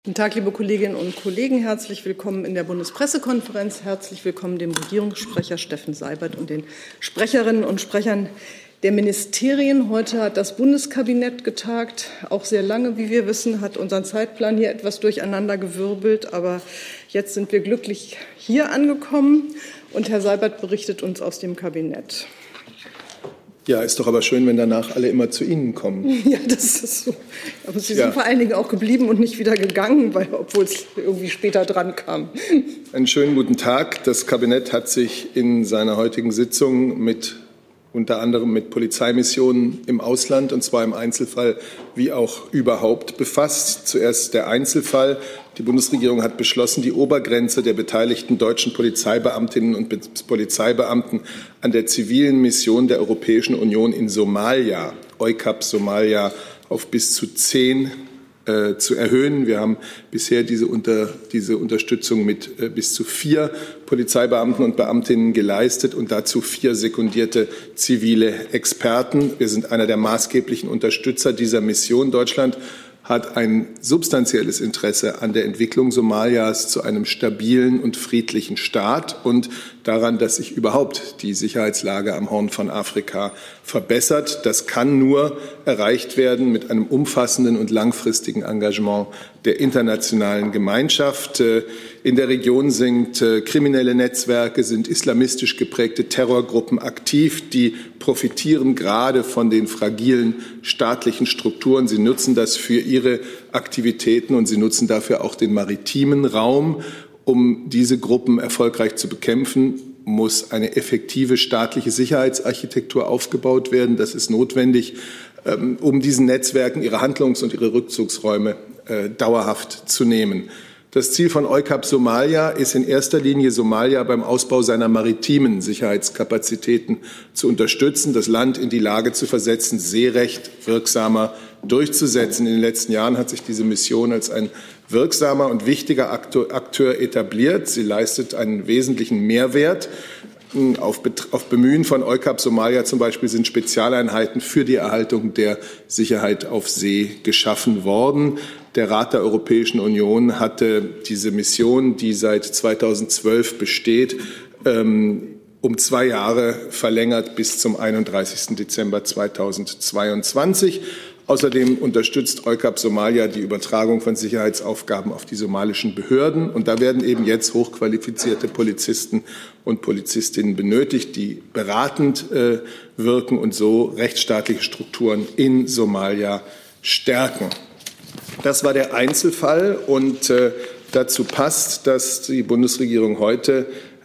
Guten Tag, liebe Kolleginnen und Kollegen. Herzlich willkommen in der Bundespressekonferenz. Herzlich willkommen dem Regierungssprecher Steffen Seibert und den Sprecherinnen und Sprechern der Ministerien. Heute hat das Bundeskabinett getagt, auch sehr lange, wie wir wissen, hat unseren Zeitplan hier etwas durcheinandergewirbelt. Aber jetzt sind wir glücklich hier angekommen und Herr Seibert berichtet uns aus dem Kabinett. Ja, ist doch aber schön, wenn danach alle immer zu Ihnen kommen. Ja, das ist so. Aber Sie sind vor allen Dingen auch geblieben und nicht wieder gegangen, obwohl es irgendwie später dran kam. Einen schönen guten Tag. Das Kabinett hat sich in seiner heutigen Sitzung unter anderem mit Polizeimissionen im Ausland, und zwar im Einzelfall wie auch überhaupt, befasst. Zuerst der Einzelfall. Die Bundesregierung hat beschlossen, die Obergrenze der beteiligten deutschen Polizeibeamtinnen und Polizeibeamten an der zivilen Mission der Europäischen Union in Somalia, EUCAP Somalia, auf bis zu 10 zu erhöhen. Wir haben bisher diese Unterstützung mit bis zu 4 Polizeibeamten und Beamtinnen geleistet und dazu 4 sekundierte zivile Experten. Wir sind einer der maßgeblichen Unterstützer dieser Mission. Deutschland hat ein substanzielles Interesse an der Entwicklung Somalias zu einem stabilen und friedlichen Staat und daran, dass sich überhaupt die Sicherheitslage am Horn von Afrika verbessert. Das kann nur erreicht werden mit einem umfassenden und langfristigen Engagement der internationalen Gemeinschaft. In der Region sind kriminelle Netzwerke, sind islamistisch geprägte Terrorgruppen aktiv, die profitieren gerade von den fragilen staatlichen Strukturen. Sie nutzen das für ihre Aktivitäten und sie nutzen dafür auch den maritimen Raum. Um diese Gruppen erfolgreich zu bekämpfen, muss eine effektive staatliche Sicherheitsarchitektur aufgebaut werden. Das ist notwendig, um diesen Netzwerken ihre Handlungs- und ihre Rückzugsräume dauerhaft zu nehmen. Das Ziel von EUCAP Somalia ist in erster Linie, Somalia beim Ausbau seiner maritimen Sicherheitskapazitäten zu unterstützen, das Land in die Lage zu versetzen, Seerecht wirksamer durchzusetzen. In den letzten Jahren hat sich diese Mission als ein wirksamer und wichtiger Akteur etabliert. Sie leistet einen wesentlichen Mehrwert. Auf Bemühen von EUCAP Somalia zum Beispiel sind Spezialeinheiten für die Erhaltung der Sicherheit auf See geschaffen worden. Der Rat der Europäischen Union hatte diese Mission, die seit 2012 besteht, um 2 Jahre verlängert bis zum 31. Dezember 2022. Außerdem unterstützt EUCAP Somalia die Übertragung von Sicherheitsaufgaben auf die somalischen Behörden. Und da werden eben jetzt hochqualifizierte Polizisten und Polizistinnen benötigt, die beratend wirken und so rechtsstaatliche Strukturen in Somalia stärken. Das war der Einzelfall. Und dazu passt, dass die Bundesregierung heute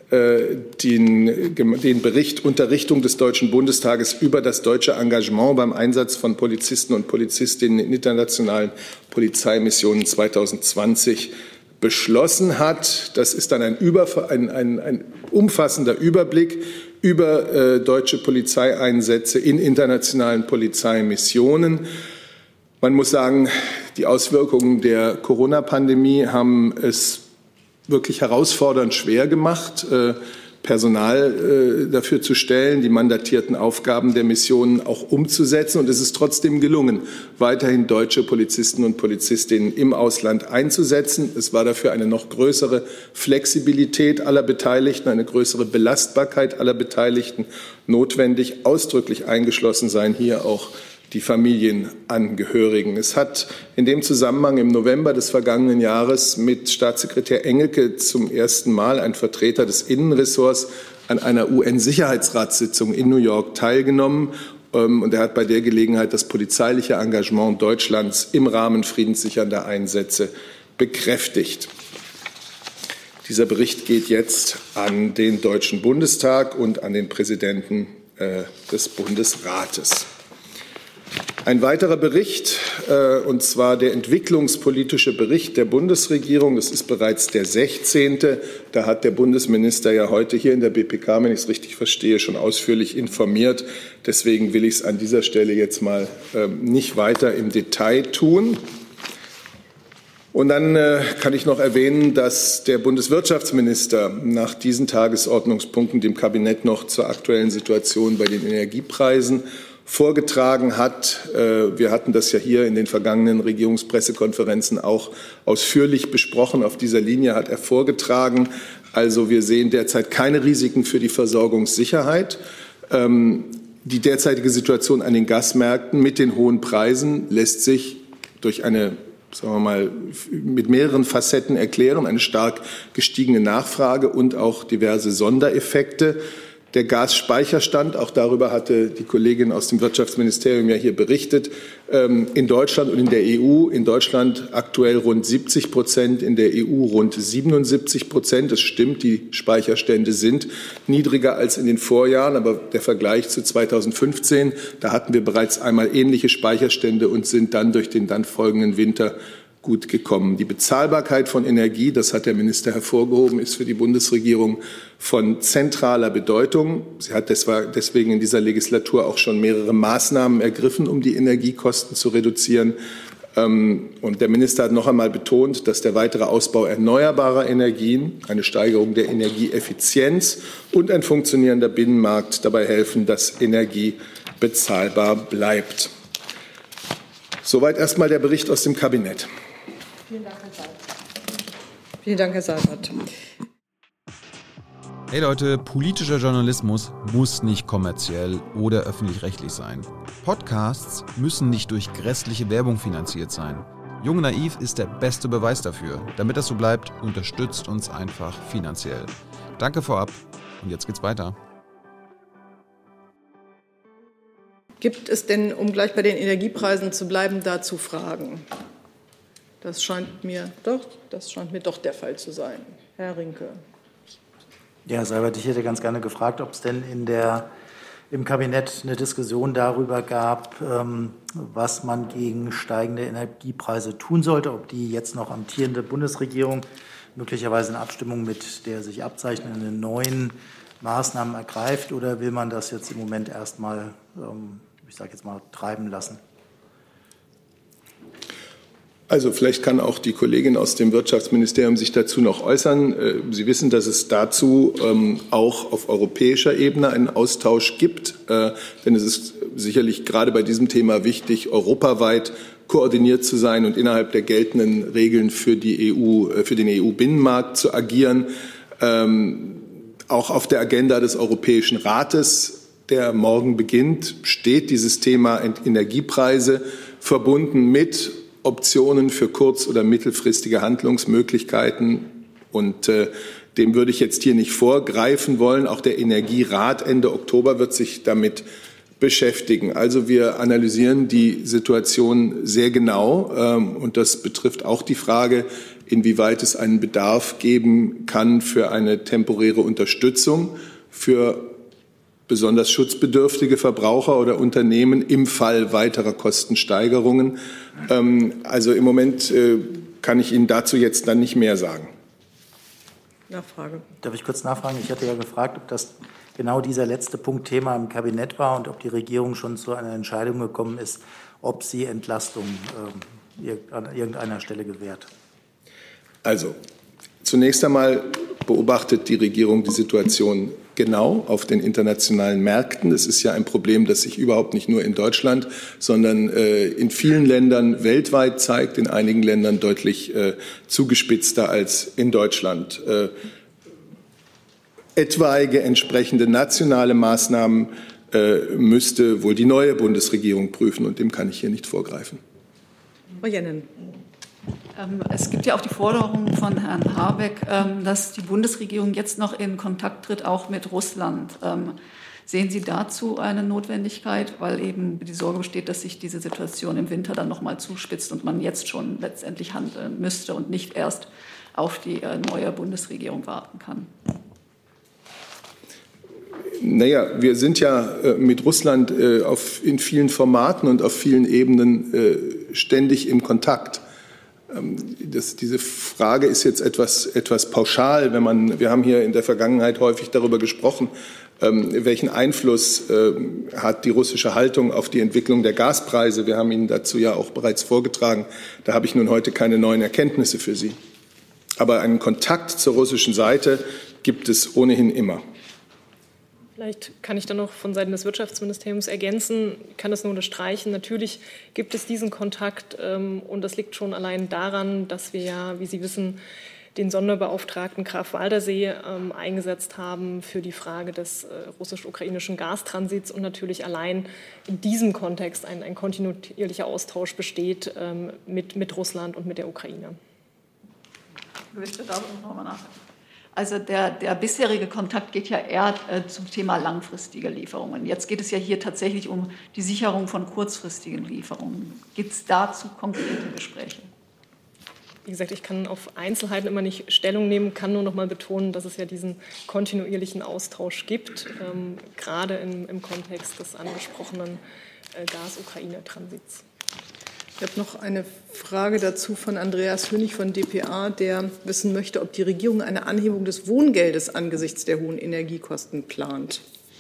den Bericht unter Richtung des Deutschen Bundestages über das deutsche Engagement beim Einsatz von Polizisten und Polizistinnen in internationalen Polizeimissionen 2020 beschlossen hat. Das ist dann ein umfassender Überblick über deutsche Polizeieinsätze in internationalen Polizeimissionen. Man muss sagen, die Auswirkungen der Corona-Pandemie haben es wirklich herausfordernd schwer gemacht, Personal dafür zu stellen, die mandatierten Aufgaben der Missionen auch umzusetzen. Und es ist trotzdem gelungen, weiterhin deutsche Polizisten und Polizistinnen im Ausland einzusetzen. Es war dafür eine noch größere Flexibilität aller Beteiligten, eine größere Belastbarkeit aller Beteiligten notwendig. Ausdrücklich eingeschlossen seien hier auch die Familienangehörigen. Es hat in dem Zusammenhang im November des vergangenen Jahres mit Staatssekretär Engelke zum ersten Mal ein Vertreter des Innenressorts an einer UN-Sicherheitsratssitzung in New York teilgenommen. Und er hat bei der Gelegenheit das polizeiliche Engagement Deutschlands im Rahmen friedenssichernder Einsätze bekräftigt. Dieser Bericht geht jetzt an den Deutschen Bundestag und an den Präsidenten des Bundesrates. Ein weiterer Bericht, und zwar der entwicklungspolitische Bericht der Bundesregierung. Das ist bereits der 16. Da hat der Bundesminister ja heute hier in der BPK, wenn ich es richtig verstehe, schon ausführlich informiert. Deswegen will ich es an dieser Stelle jetzt mal nicht weiter im Detail tun. Und dann kann ich noch erwähnen, dass der Bundeswirtschaftsminister nach diesen Tagesordnungspunkten dem Kabinett noch zur aktuellen Situation bei den Energiepreisen vorgetragen hat. Wir hatten das ja hier in den vergangenen Regierungspressekonferenzen auch ausführlich besprochen. Auf dieser Linie hat er vorgetragen. Also wir sehen derzeit keine Risiken für die Versorgungssicherheit. Die derzeitige Situation an den Gasmärkten mit den hohen Preisen lässt sich durch eine, sagen wir mal, mit mehreren Facetten erklären, eine stark gestiegene Nachfrage und auch diverse Sondereffekte. Der Gasspeicherstand, auch darüber hatte die Kollegin aus dem Wirtschaftsministerium ja hier berichtet, in Deutschland und in der EU. In Deutschland aktuell rund 70%, in der EU rund 77%. Das stimmt, die Speicherstände sind niedriger als in den Vorjahren, aber der Vergleich zu 2015, da hatten wir bereits einmal ähnliche Speicherstände und sind dann durch den dann folgenden Winter gut gekommen. Die Bezahlbarkeit von Energie, das hat der Minister hervorgehoben, ist für die Bundesregierung von zentraler Bedeutung. Sie hat deswegen in dieser Legislatur auch schon mehrere Maßnahmen ergriffen, um die Energiekosten zu reduzieren. Und der Minister hat noch einmal betont, dass der weitere Ausbau erneuerbarer Energien, eine Steigerung der Energieeffizienz und ein funktionierender Binnenmarkt dabei helfen, dass Energie bezahlbar bleibt. Soweit erstmal der Bericht aus dem Kabinett. Vielen Dank, Herr Seibert. Vielen Dank, Herr Seibert. Hey Leute, politischer Journalismus muss nicht kommerziell oder öffentlich-rechtlich sein. Podcasts müssen nicht durch grässliche Werbung finanziert sein. Jung Naiv ist der beste Beweis dafür. Damit das so bleibt, unterstützt uns einfach finanziell. Danke vorab und jetzt geht's weiter. Gibt es denn, um gleich bei den Energiepreisen zu bleiben, dazu Fragen? Das scheint mir doch der Fall zu sein. Herr Rinke. Ja, Herr Seibert, ich hätte ganz gerne gefragt, ob es denn im Kabinett eine Diskussion darüber gab, was man gegen steigende Energiepreise tun sollte, ob die jetzt noch amtierende Bundesregierung möglicherweise in Abstimmung mit der sich abzeichnenden neuen Maßnahmen ergreift, oder will man das jetzt im Moment erstmal, treiben lassen? Also vielleicht kann auch die Kollegin aus dem Wirtschaftsministerium sich dazu noch äußern. Sie wissen, dass es dazu auch auf europäischer Ebene einen Austausch gibt. Denn es ist sicherlich gerade bei diesem Thema wichtig, europaweit koordiniert zu sein und innerhalb der geltenden Regeln für die EU, für den EU-Binnenmarkt zu agieren. Auch auf der Agenda des Europäischen Rates, der morgen beginnt, steht dieses Thema Energiepreise verbunden mit Optionen für kurz- oder mittelfristige Handlungsmöglichkeiten. Und dem würde ich jetzt hier nicht vorgreifen wollen. Auch der Energierat Ende Oktober wird sich damit beschäftigen. Also wir analysieren die Situation sehr genau. Und das betrifft auch die Frage, inwieweit es einen Bedarf geben kann für eine temporäre Unterstützung für besonders schutzbedürftige Verbraucher oder Unternehmen im Fall weiterer Kostensteigerungen. Also im Moment kann ich Ihnen dazu jetzt dann nicht mehr sagen. Nachfrage. Darf ich kurz nachfragen? Ich hatte ja gefragt, ob das genau dieser letzte Punkt Thema im Kabinett war und ob die Regierung schon zu einer Entscheidung gekommen ist, ob sie Entlastung an irgendeiner Stelle gewährt. Also zunächst einmal beobachtet die Regierung die Situation genau auf den internationalen Märkten. Es ist ja ein Problem, das sich überhaupt nicht nur in Deutschland, sondern in vielen Ländern weltweit zeigt, in einigen Ländern deutlich zugespitzter als in Deutschland. Etwaige entsprechende nationale Maßnahmen müsste wohl die neue Bundesregierung prüfen, und dem kann ich hier nicht vorgreifen. Frau Jennen. Es gibt ja auch die Forderung von Herrn Habeck, dass die Bundesregierung jetzt noch in Kontakt tritt, auch mit Russland. Sehen Sie dazu eine Notwendigkeit, weil eben die Sorge besteht, dass sich diese Situation im Winter dann noch mal zuspitzt und man jetzt schon letztendlich handeln müsste und nicht erst auf die neue Bundesregierung warten kann? Naja, wir sind ja mit Russland in vielen Formaten und auf vielen Ebenen ständig im Kontakt. Diese Frage ist jetzt etwas pauschal. Wir haben hier in der Vergangenheit häufig darüber gesprochen, welchen Einfluss hat die russische Haltung auf die Entwicklung der Gaspreise. Wir haben Ihnen dazu ja auch bereits vorgetragen. Da habe ich nun heute keine neuen Erkenntnisse für Sie. Aber einen Kontakt zur russischen Seite gibt es ohnehin immer. Vielleicht kann ich dann noch von Seiten des Wirtschaftsministeriums ergänzen, ich kann das nur unterstreichen. Natürlich gibt es diesen Kontakt und das liegt schon allein daran, dass wir ja, wie Sie wissen, den Sonderbeauftragten Graf Waldersee eingesetzt haben für die Frage des russisch-ukrainischen Gastransits und natürlich allein in diesem Kontext ein kontinuierlicher Austausch besteht mit Russland und mit der Ukraine. Ich möchte da noch mal nachdenken. Also der bisherige Kontakt geht ja eher zum Thema langfristige Lieferungen. Jetzt geht es ja hier tatsächlich um die Sicherung von kurzfristigen Lieferungen. Gibt es dazu konkrete Gespräche? Wie gesagt, ich kann auf Einzelheiten immer nicht Stellung nehmen, kann nur noch mal betonen, dass es ja diesen kontinuierlichen Austausch gibt, gerade im Kontext des angesprochenen Gas-Ukraine-Transits. Ich habe noch eine Frage dazu von Andreas Hönig von dpa, der wissen möchte, ob die Regierung eine Anhebung des Wohngeldes angesichts der hohen Energiekosten plant.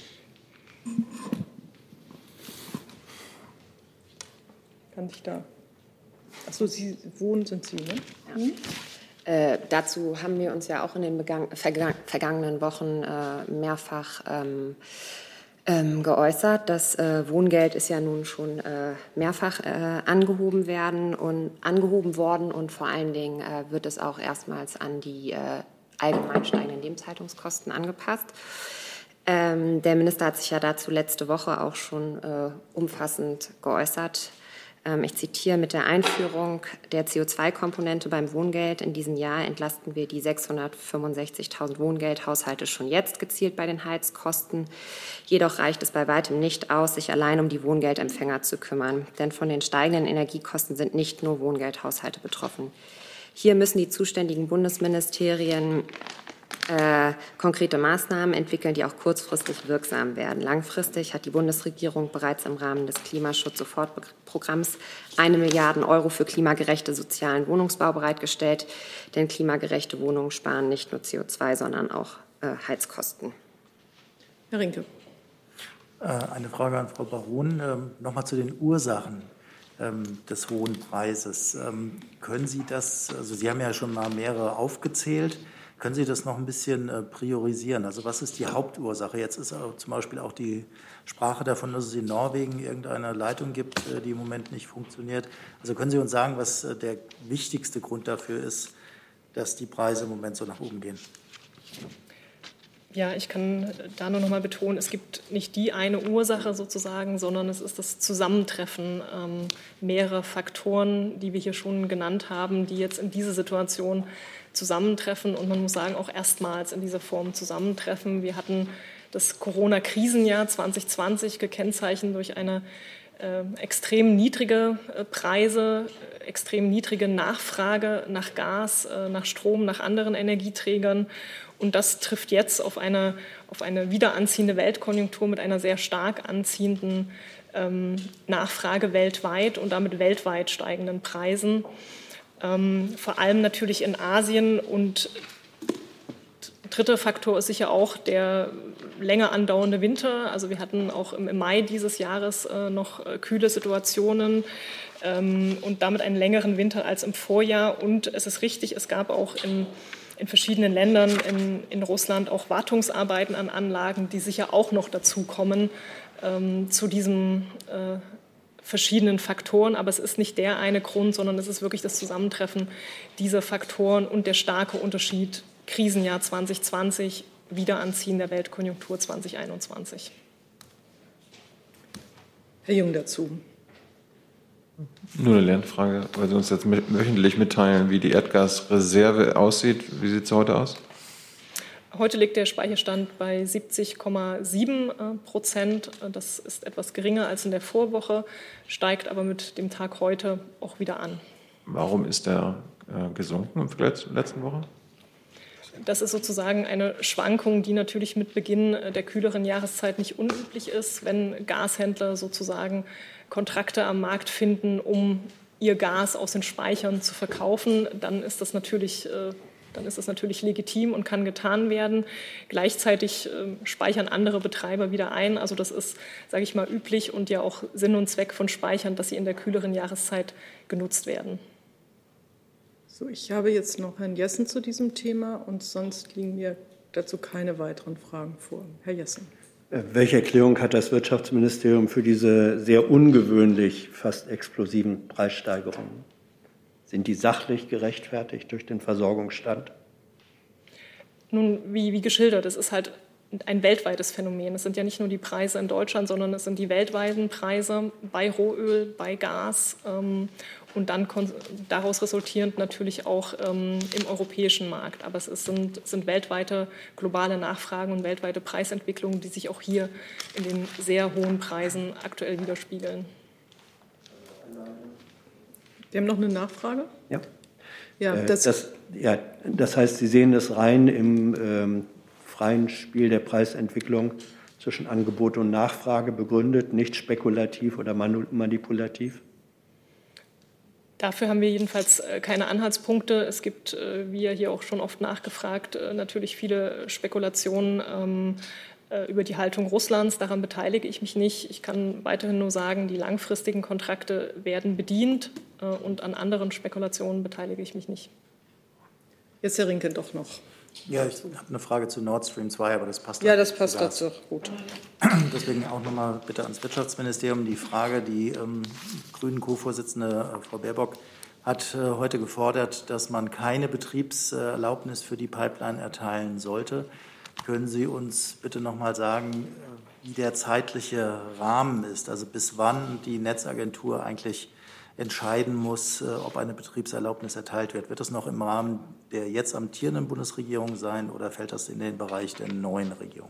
Kann ich da? Achso, Sie wohnen, sind Sie, ne? Ja. Dazu haben wir uns ja auch in den vergangenen Wochen mehrfach geäußert. Das Wohngeld ist ja nun schon mehrfach angehoben worden und vor allen Dingen wird es auch erstmals an die allgemein steigenden Lebenshaltungskosten angepasst. Der Minister hat sich ja dazu letzte Woche auch schon umfassend geäußert. Ich zitiere: Mit der Einführung der CO2-Komponente beim Wohngeld in diesem Jahr entlasten wir die 665.000 Wohngeldhaushalte schon jetzt gezielt bei den Heizkosten. Jedoch reicht es bei weitem nicht aus, sich allein um die Wohngeldempfänger zu kümmern. Denn von den steigenden Energiekosten sind nicht nur Wohngeldhaushalte betroffen. Hier müssen die zuständigen Bundesministerien konkrete Maßnahmen entwickeln, die auch kurzfristig wirksam werden. Langfristig hat die Bundesregierung bereits im Rahmen des Klimaschutz-Sofortprogramms 1 Milliarde Euro für klimagerechte sozialen Wohnungsbau bereitgestellt. Denn klimagerechte Wohnungen sparen nicht nur CO2, sondern auch Heizkosten. Herr Rinke. Eine Frage an Frau Baron. Noch mal zu den Ursachen des hohen Preises. Können Sie das, also Sie haben ja schon mal mehrere aufgezählt, können Sie das noch ein bisschen priorisieren? Also was ist die Hauptursache? Jetzt ist zum Beispiel auch die Sprache davon, dass es in Norwegen irgendeine Leitung gibt, die im Moment nicht funktioniert. Also können Sie uns sagen, was der wichtigste Grund dafür ist, dass die Preise im Moment so nach oben gehen? Ja, ich kann da nur noch mal betonen, es gibt nicht die eine Ursache sozusagen, sondern es ist das Zusammentreffen mehrerer Faktoren, die wir hier schon genannt haben, die jetzt in diese Situation zusammentreffen und man muss sagen, auch erstmals in dieser Form zusammentreffen. Wir hatten das Corona-Krisenjahr 2020 gekennzeichnet durch eine extrem niedrige Preise, extrem niedrige Nachfrage nach Gas, nach Strom, nach anderen Energieträgern. Und das trifft jetzt auf eine wieder anziehende Weltkonjunktur mit einer sehr stark anziehenden Nachfrage weltweit und damit weltweit steigenden Preisen. Vor allem natürlich in Asien. Und dritter Faktor ist sicher auch der länger andauernde Winter. Also wir hatten auch im Mai dieses Jahres noch kühle Situationen und damit einen längeren Winter als im Vorjahr. Und es ist richtig, es gab auch in verschiedenen Ländern, in Russland auch Wartungsarbeiten an Anlagen, die sicher auch noch dazukommen zu diesen verschiedenen Faktoren. Aber es ist nicht der eine Grund, sondern es ist wirklich das Zusammentreffen dieser Faktoren und der starke Unterschied Krisenjahr 2020, Wiederanziehen der Weltkonjunktur 2021. Herr Jung dazu. Nur eine Lernfrage, weil Sie uns jetzt wöchentlich mitteilen, wie die Erdgasreserve aussieht. Wie sieht es heute aus? Heute liegt der Speicherstand bei 70,7%. Das ist etwas geringer als in der Vorwoche, steigt aber mit dem Tag heute auch wieder an. Warum ist der gesunken im Vergleich zur letzten Woche? Das ist sozusagen eine Schwankung, die natürlich mit Beginn der kühleren Jahreszeit nicht unüblich ist, wenn Gashändler sozusagen Kontrakte am Markt finden, um ihr Gas aus den Speichern zu verkaufen, dann ist das natürlich legitim und kann getan werden. Gleichzeitig speichern andere Betreiber wieder ein. Also das ist, sage ich mal, üblich und ja auch Sinn und Zweck von Speichern, dass sie in der kühleren Jahreszeit genutzt werden. So, ich habe jetzt noch Herrn Jessen zu diesem Thema und sonst liegen mir dazu keine weiteren Fragen vor. Herr Jessen. Welche Erklärung hat das Wirtschaftsministerium für diese sehr ungewöhnlich fast explosiven Preissteigerungen? Sind die sachlich gerechtfertigt durch den Versorgungsstand? Nun, wie geschildert, es ist halt ein weltweites Phänomen. Es sind ja nicht nur die Preise in Deutschland, sondern es sind die weltweiten Preise bei Rohöl, bei Gas und dann daraus resultierend natürlich auch im europäischen Markt. Aber es sind weltweite globale Nachfragen und weltweite Preisentwicklungen, die sich auch hier in den sehr hohen Preisen aktuell widerspiegeln. Wir haben noch eine Nachfrage? Ja. Ja, das heißt, Sie sehen das rein im freien Spiel der Preisentwicklung zwischen Angebot und Nachfrage begründet, nicht spekulativ oder manipulativ? Dafür haben wir jedenfalls keine Anhaltspunkte. Es gibt, wie ja hier auch schon oft nachgefragt, natürlich viele Spekulationen über die Haltung Russlands. Daran beteilige ich mich nicht. Ich kann weiterhin nur sagen, die langfristigen Kontrakte werden bedient und an anderen Spekulationen beteilige ich mich nicht. Jetzt Herr Rinke doch noch. Ja, ich habe eine Frage zu Nord Stream 2, aber das passt. Ja, das passt dazu. Gut. Deswegen auch nochmal bitte ans Wirtschaftsministerium die Frage. Die grünen Co-Vorsitzende Frau Baerbock hat heute gefordert, dass man keine Betriebserlaubnis für die Pipeline erteilen sollte. Können Sie uns bitte nochmal sagen, wie der zeitliche Rahmen ist, also bis wann die Netzagentur eigentlich entscheiden muss, ob eine Betriebserlaubnis erteilt wird? Wird das noch im Rahmen der jetzt amtierenden Bundesregierung sein oder fällt das in den Bereich der neuen Regierung?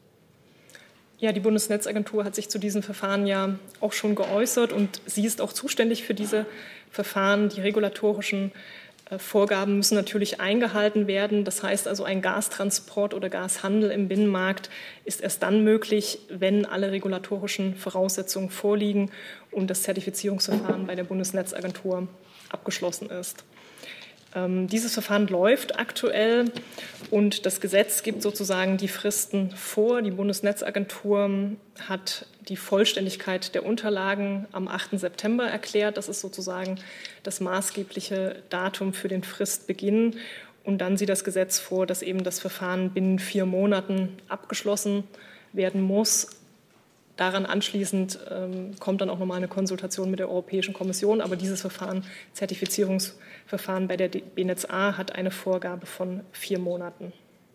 Ja, die Bundesnetzagentur hat sich zu diesem Verfahren ja auch schon geäußert und sie ist auch zuständig für diese Verfahren. Die regulatorischen Vorgaben müssen natürlich eingehalten werden. Das heißt also, ein Gastransport oder Gashandel im Binnenmarkt ist erst dann möglich, wenn alle regulatorischen Voraussetzungen vorliegen und das Zertifizierungsverfahren bei der Bundesnetzagentur abgeschlossen ist. Dieses Verfahren läuft aktuell und das Gesetz gibt sozusagen die Fristen vor. Die Bundesnetzagentur hat die Vollständigkeit der Unterlagen am 8. September erklärt. Das ist sozusagen das maßgebliche Datum für den Fristbeginn. Und dann sieht das Gesetz vor, dass eben das Verfahren binnen 4 Monaten abgeschlossen werden muss. Daran anschließend kommt dann auch nochmal eine Konsultation mit der Europäischen Kommission. Aber dieses Verfahren, Zertifizierungsverfahren bei der BNetzA, hat eine Vorgabe von 4 Monaten.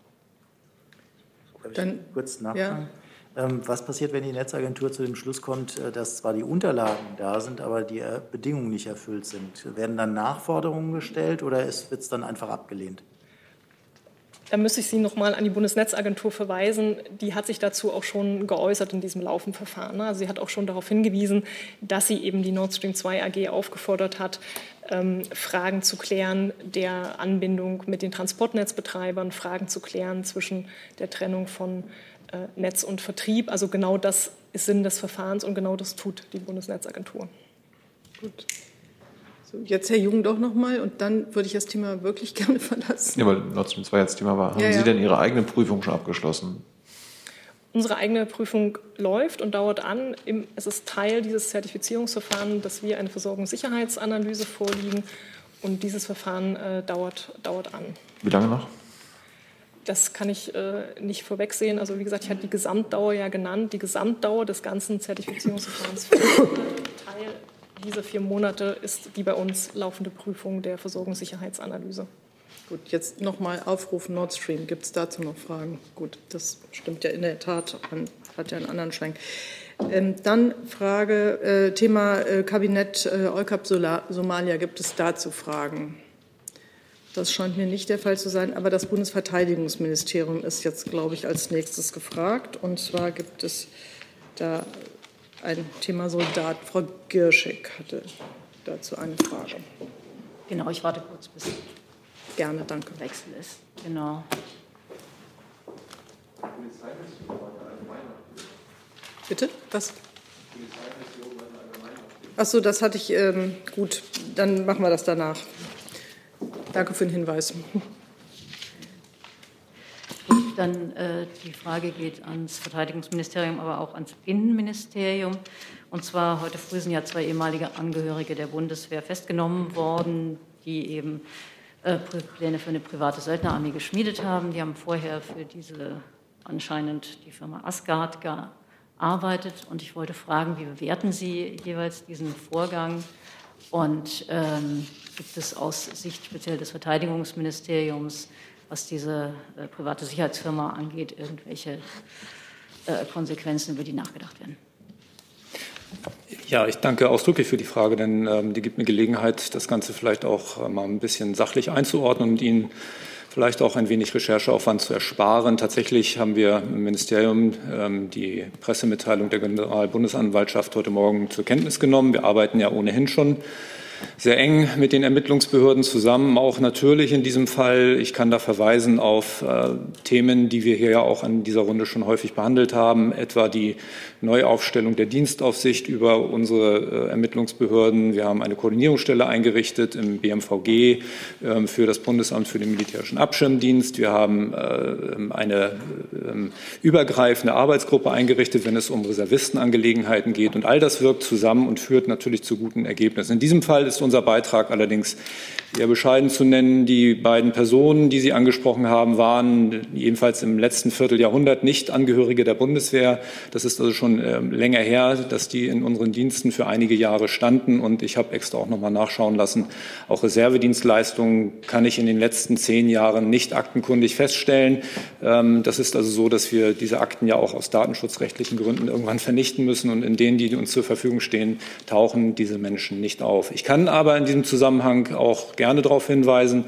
Dann kurz nachfragen. Ja. Was passiert, wenn die Netzagentur zu dem Schluss kommt, dass zwar die Unterlagen da sind, aber die Bedingungen nicht erfüllt sind? Werden dann Nachforderungen gestellt oder wird es dann einfach abgelehnt? Da müsste ich Sie noch mal an die Bundesnetzagentur verweisen. Die hat sich dazu auch schon geäußert in diesem laufenden Verfahren. Also sie hat auch schon darauf hingewiesen, dass sie eben die Nord Stream 2 AG aufgefordert hat, Fragen zu klären der Anbindung mit den Transportnetzbetreibern, Fragen zu klären zwischen der Trennung von Netz und Vertrieb. Also genau das ist Sinn des Verfahrens und genau das tut die Bundesnetzagentur. Gut. Jetzt Herr Jung doch noch mal und dann würde ich das Thema wirklich gerne verlassen. Ja, weil Nord Stream 2 jetzt Thema war. Haben Sie denn Ihre eigene Prüfung schon abgeschlossen? Unsere eigene Prüfung läuft und dauert an. Es ist Teil dieses Zertifizierungsverfahrens, dass wir eine Versorgungssicherheitsanalyse vorliegen und dieses Verfahren dauert an. Wie lange noch? Das kann ich nicht vorwegsehen. Also wie gesagt, ich hatte die Gesamtdauer ja genannt. Die Gesamtdauer des ganzen Zertifizierungsverfahrens Teil dieser 4 Monate ist die bei uns laufende Prüfung der Versorgungssicherheitsanalyse. Gut, jetzt nochmal aufrufen Nord Stream. Gibt es dazu noch Fragen? Gut, das stimmt ja in der Tat, man hat ja einen anderen Schwenk. Dann Frage, Thema Kabinett EUCAP Somalia. Gibt es dazu Fragen? Das scheint mir nicht der Fall zu sein, aber das Bundesverteidigungsministerium ist jetzt, glaube ich, als nächstes gefragt. Und zwar gibt es da ein Thema Soldat. Frau Girschig hatte dazu eine Frage. Genau, ich warte kurz, bis gerne, danke. Wechsel ist. Genau. Bitte? Was? Ach so, das hatte ich. Gut, dann machen wir das danach. Danke für den Hinweis. Dann die Frage geht ans Verteidigungsministerium, aber auch ans Innenministerium. Und zwar heute früh sind ja 2 ehemalige Angehörige der Bundeswehr festgenommen worden, die eben Pläne für eine private Söldnerarmee geschmiedet haben. Die haben vorher für diese anscheinend die Firma Asgard gearbeitet. Und ich wollte fragen, wie bewerten Sie jeweils diesen Vorgang? Und gibt es aus Sicht speziell des Verteidigungsministeriums, was diese private Sicherheitsfirma angeht, irgendwelche Konsequenzen, über die nachgedacht werden? Ja, ich danke ausdrücklich für die Frage, denn die gibt mir Gelegenheit, das Ganze vielleicht auch mal ein bisschen sachlich einzuordnen und Ihnen vielleicht auch ein wenig Rechercheaufwand zu ersparen. Tatsächlich haben wir im Ministerium die Pressemitteilung der Generalbundesanwaltschaft heute Morgen zur Kenntnis genommen. Wir arbeiten ja ohnehin schon sehr eng mit den Ermittlungsbehörden zusammen, auch natürlich in diesem Fall. Ich kann da verweisen auf Themen, die wir hier ja auch in dieser Runde schon häufig behandelt haben, etwa die Neuaufstellung der Dienstaufsicht über unsere Ermittlungsbehörden. Wir haben eine Koordinierungsstelle eingerichtet im BMVG für das Bundesamt für den militärischen Abschirmdienst. Wir haben eine übergreifende Arbeitsgruppe eingerichtet, wenn es um Reservistenangelegenheiten geht. Und all das wirkt zusammen und führt natürlich zu guten Ergebnissen. In diesem Fall ist unser Beitrag allerdings eher bescheiden zu nennen. Die beiden Personen, die Sie angesprochen haben, waren jedenfalls im letzten Vierteljahrhundert nicht Angehörige der Bundeswehr. Das ist also schon länger her, dass die in unseren Diensten für einige Jahre standen. Und ich habe extra auch noch mal nachschauen lassen. Auch Reservedienstleistungen kann ich in den letzten 10 Jahren nicht aktenkundig feststellen. Das ist also so, dass wir diese Akten ja auch aus datenschutzrechtlichen Gründen irgendwann vernichten müssen. Und in denen, die uns zur Verfügung stehen, tauchen diese Menschen nicht auf. Ich kann aber in diesem Zusammenhang auch gerne darauf hinweisen,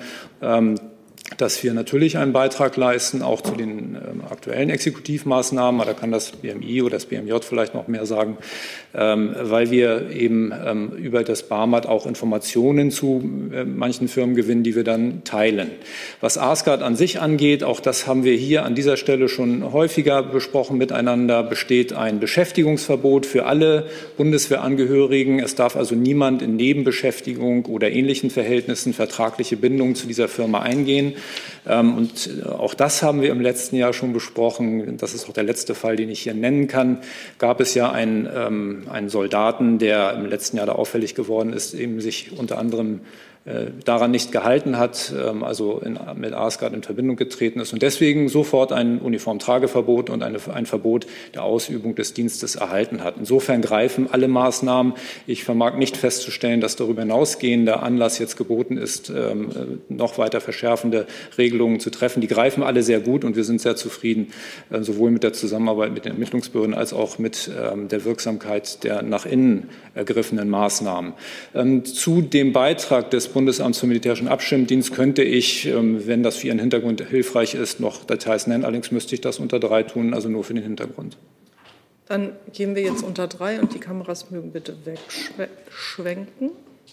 dass wir natürlich einen Beitrag leisten, auch zu den aktuellen Exekutivmaßnahmen. Da kann das BMI oder das BMJ vielleicht noch mehr sagen, weil wir eben über das BAMAT auch Informationen zu manchen Firmen gewinnen, die wir dann teilen. Was Asgard an sich angeht, auch das haben wir hier an dieser Stelle schon häufiger besprochen miteinander, besteht ein Beschäftigungsverbot für alle Bundeswehrangehörigen. Es darf also niemand in Nebenbeschäftigung oder ähnlichen Verhältnissen vertragliche Bindungen zu dieser Firma eingehen. Und auch das haben wir im letzten Jahr schon besprochen. Das ist auch der letzte Fall, den ich hier nennen kann. Gab es ja einen Soldaten, der im letzten Jahr da auffällig geworden ist, eben sich unter anderem daran nicht gehalten hat, also mit Asgard in Verbindung getreten ist und deswegen sofort ein Uniformtrageverbot und ein Verbot der Ausübung des Dienstes erhalten hat. Insofern greifen alle Maßnahmen. Ich vermag nicht festzustellen, dass darüber hinausgehender Anlass jetzt geboten ist, noch weiter verschärfende Regelungen zu treffen. Die greifen alle sehr gut und wir sind sehr zufrieden, sowohl mit der Zusammenarbeit mit den Ermittlungsbehörden als auch mit der Wirksamkeit der nach innen ergriffenen Maßnahmen. Zu dem Beitrag des Bundesamts für militärischen Abschirmdienst könnte ich, wenn das für Ihren Hintergrund hilfreich ist, noch Details nennen. Allerdings müsste ich das unter 3 tun, also nur für den Hintergrund. Dann gehen wir jetzt unter 3 und die Kameras mögen bitte wegschwenken.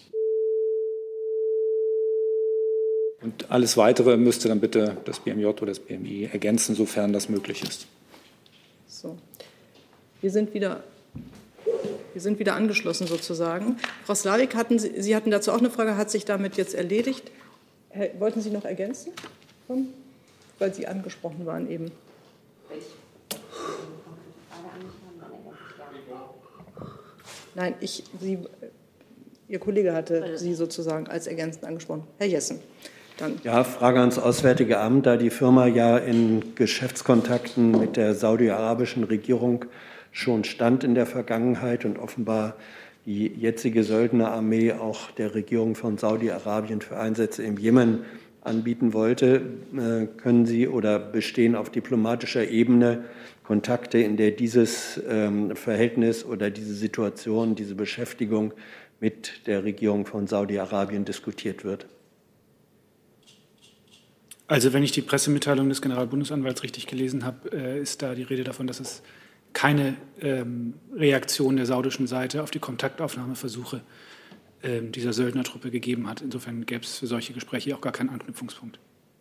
Und alles Weitere müsste dann bitte das BMJ oder das BMI ergänzen, sofern das möglich ist. So, wir sind wieder angeschlossen sozusagen. Frau Slavik, Sie hatten dazu auch eine Frage, hat sich damit jetzt erledigt? Wollten Sie noch ergänzen? Weil Sie angesprochen waren eben. Nein, Ihr Kollege hatte Sie sozusagen als ergänzend angesprochen. Herr Jessen. Dann. Ja, Frage ans Auswärtige Amt, da die Firma ja in Geschäftskontakten mit der saudi-arabischen Regierung schon stand in der Vergangenheit und offenbar die jetzige Söldnerarmee auch der Regierung von Saudi-Arabien für Einsätze im Jemen anbieten wollte. Können Sie oder bestehen auf diplomatischer Ebene Kontakte, in der dieses Verhältnis oder diese Situation, diese Beschäftigung mit der Regierung von Saudi-Arabien diskutiert wird? Also wenn ich die Pressemitteilung des Generalbundesanwalts richtig gelesen habe, ist da die Rede davon, dass es keine Reaktion der saudischen Seite auf die Kontaktaufnahmeversuche dieser Söldnertruppe gegeben hat. Insofern gäbe es für solche Gespräche auch gar keinen Anknüpfungspunkt.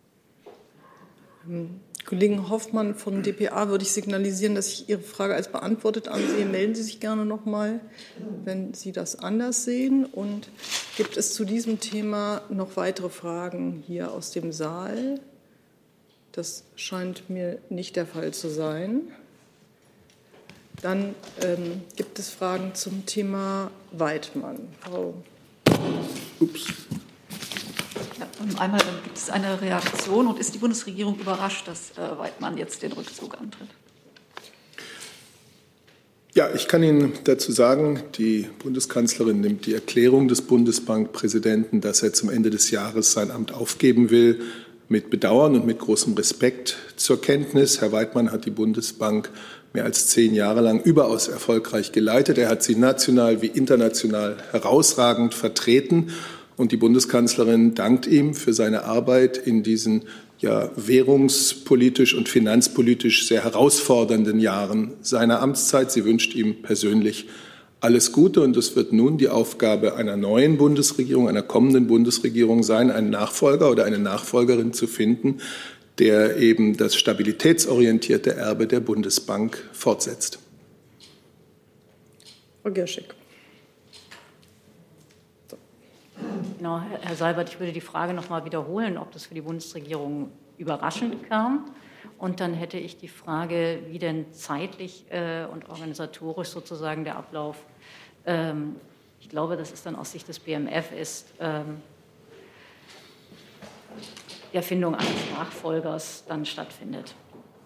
Kollegen Hoffmann von dpa würde ich signalisieren, dass ich Ihre Frage als beantwortet ansehe. Melden Sie sich gerne noch mal, wenn Sie das anders sehen. Und gibt es zu diesem Thema noch weitere Fragen hier aus dem Saal? Das scheint mir nicht der Fall zu sein. Dann gibt es Fragen zum Thema Weidmann. Frau. Ja, Einmal gibt es eine Reaktion und ist die Bundesregierung überrascht, dass Weidmann jetzt den Rückzug antritt? Ja, ich kann Ihnen dazu sagen, die Bundeskanzlerin nimmt die Erklärung des Bundesbankpräsidenten, dass er zum Ende des Jahres sein Amt aufgeben will, mit Bedauern und mit großem Respekt zur Kenntnis. Herr Weidmann hat die Bundesbank mehr als 10 Jahre lang überaus erfolgreich geleitet. Er hat sie national wie international herausragend vertreten. Und die Bundeskanzlerin dankt ihm für seine Arbeit in diesen währungspolitisch und finanzpolitisch sehr herausfordernden Jahren seiner Amtszeit. Sie wünscht ihm persönlich alles Gute. Und es wird nun die Aufgabe einer neuen Bundesregierung, einer kommenden Bundesregierung sein, einen Nachfolger oder eine Nachfolgerin zu finden, der eben das stabilitätsorientierte Erbe der Bundesbank fortsetzt. Frau Gierschik. Genau, Herr Seibert, ich würde die Frage noch mal wiederholen, ob das für die Bundesregierung überraschend kam. Und dann hätte ich die Frage, wie denn zeitlich und organisatorisch sozusagen der Ablauf, ich glaube, das ist dann aus Sicht des BMF, ist die Erfindung eines Nachfolgers dann stattfindet.